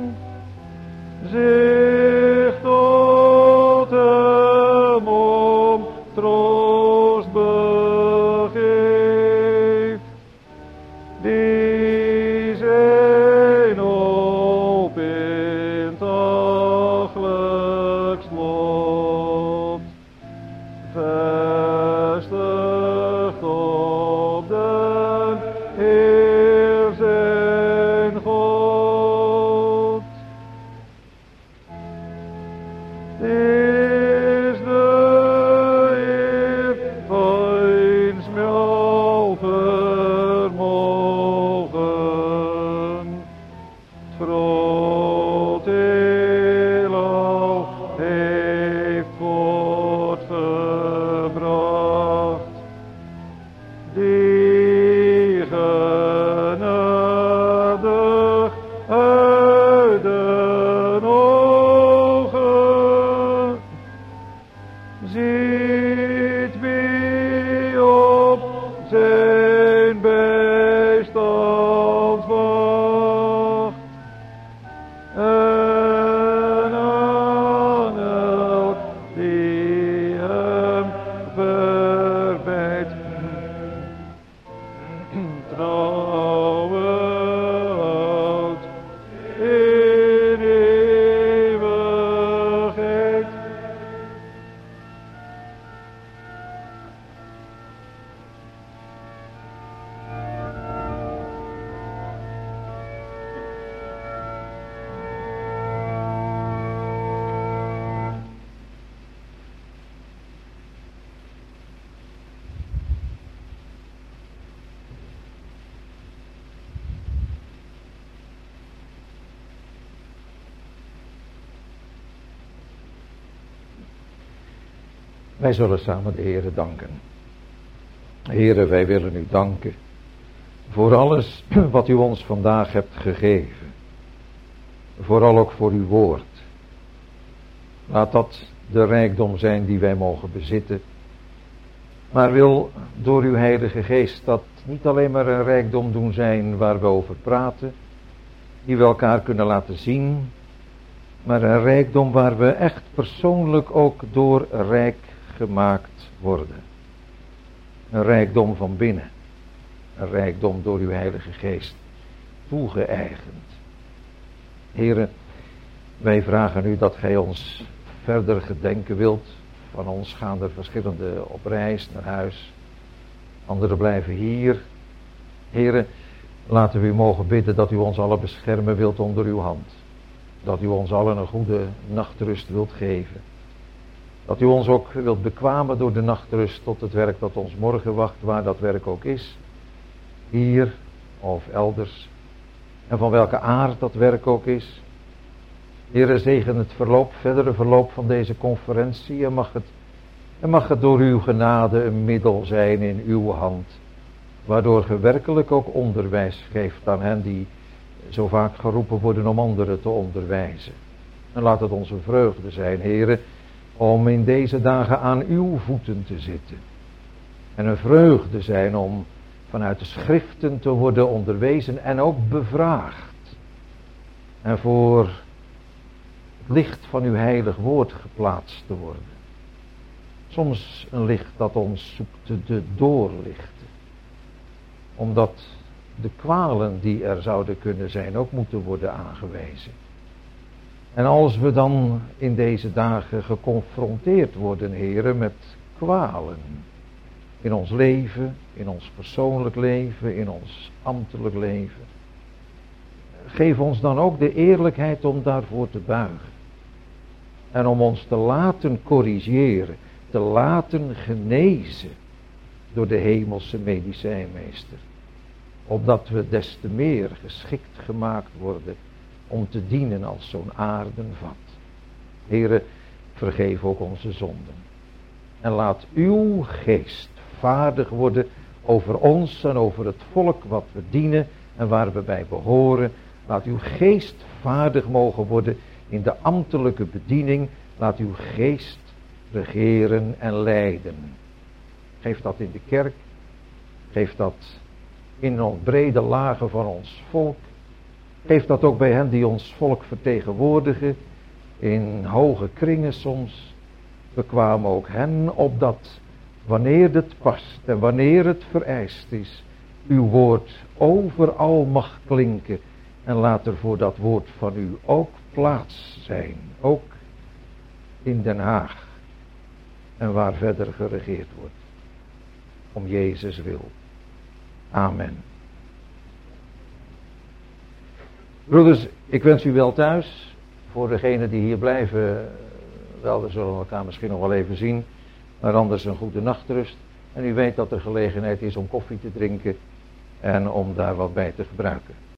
uit de ogen, ziet wie op zijn bijstand wacht, en aan elk die hem verbijt, trouwe houdt in eeuwigheid. Wij zullen samen de Heere danken. Heere, wij willen u danken voor alles wat u ons vandaag hebt gegeven. Vooral ook voor uw woord. Laat dat de rijkdom zijn die wij mogen bezitten. Maar wil door uw Heilige Geest dat niet alleen maar een rijkdom doen zijn waar we over praten, die we elkaar kunnen laten zien, maar een rijkdom waar we echt persoonlijk ook door rijk gemaakt worden. Een rijkdom van binnen. Een rijkdom door uw Heilige Geest toegeëigend. Heren, wij vragen u dat gij ons verder gedenken wilt. Van ons gaan er verschillende op reis naar huis. Anderen blijven hier. Heren, laten we u mogen bidden dat u ons allen beschermen wilt onder uw hand. Dat u ons allen een goede nachtrust wilt geven. Dat u ons ook wilt bekwamen door de nachtrust tot het werk dat ons morgen wacht, waar dat werk ook is. Hier of elders. En van welke aard dat werk ook is. Heere, zegen het verdere verloop van deze conferentie. En mag het door uw genade een middel zijn in uw hand. Waardoor ge werkelijk ook onderwijs geeft aan hen die zo vaak geroepen worden om anderen te onderwijzen. En laat het onze vreugde zijn, Heere, om in deze dagen aan uw voeten te zitten. En een vreugde zijn om vanuit de schriften te worden onderwezen en ook bevraagd. En voor het licht van uw heilig woord geplaatst te worden. Soms een licht dat ons zoekt te doorlichten. Omdat de kwalen die er zouden kunnen zijn ook moeten worden aangewezen. En als we dan in deze dagen geconfronteerd worden, heren, met kwalen. In ons leven, in ons persoonlijk leven, in ons ambtelijk leven. Geef ons dan ook de eerlijkheid om daarvoor te buigen. En om ons te laten corrigeren, te laten genezen door de hemelse medicijnmeester. Opdat we des te meer geschikt gemaakt worden om te dienen als zo'n aardenvat. Heere, vergeef ook onze zonden. En laat uw geest vaardig worden over ons en over het volk wat we dienen en waar we bij behoren. Laat uw geest vaardig mogen worden in de ambtelijke bediening. Laat uw geest regeren en leiden. Geef dat in de kerk. Geef dat in de brede lagen van ons volk. Geef dat ook bij hen die ons volk vertegenwoordigen. In hoge kringen soms. Bekwamen ook hen opdat wanneer het past en wanneer het vereist is, uw woord overal mag klinken. En laat er voor dat woord van u ook plaats zijn. Ook in Den Haag. En waar verder geregeerd wordt. Om Jezus wil. Amen. Broeders, ik wens u wel thuis. Voor degenen die hier blijven, wel, we zullen elkaar misschien nog wel even zien. Maar anders een goede nachtrust. En u weet dat er gelegenheid is om koffie te drinken en om daar wat bij te gebruiken.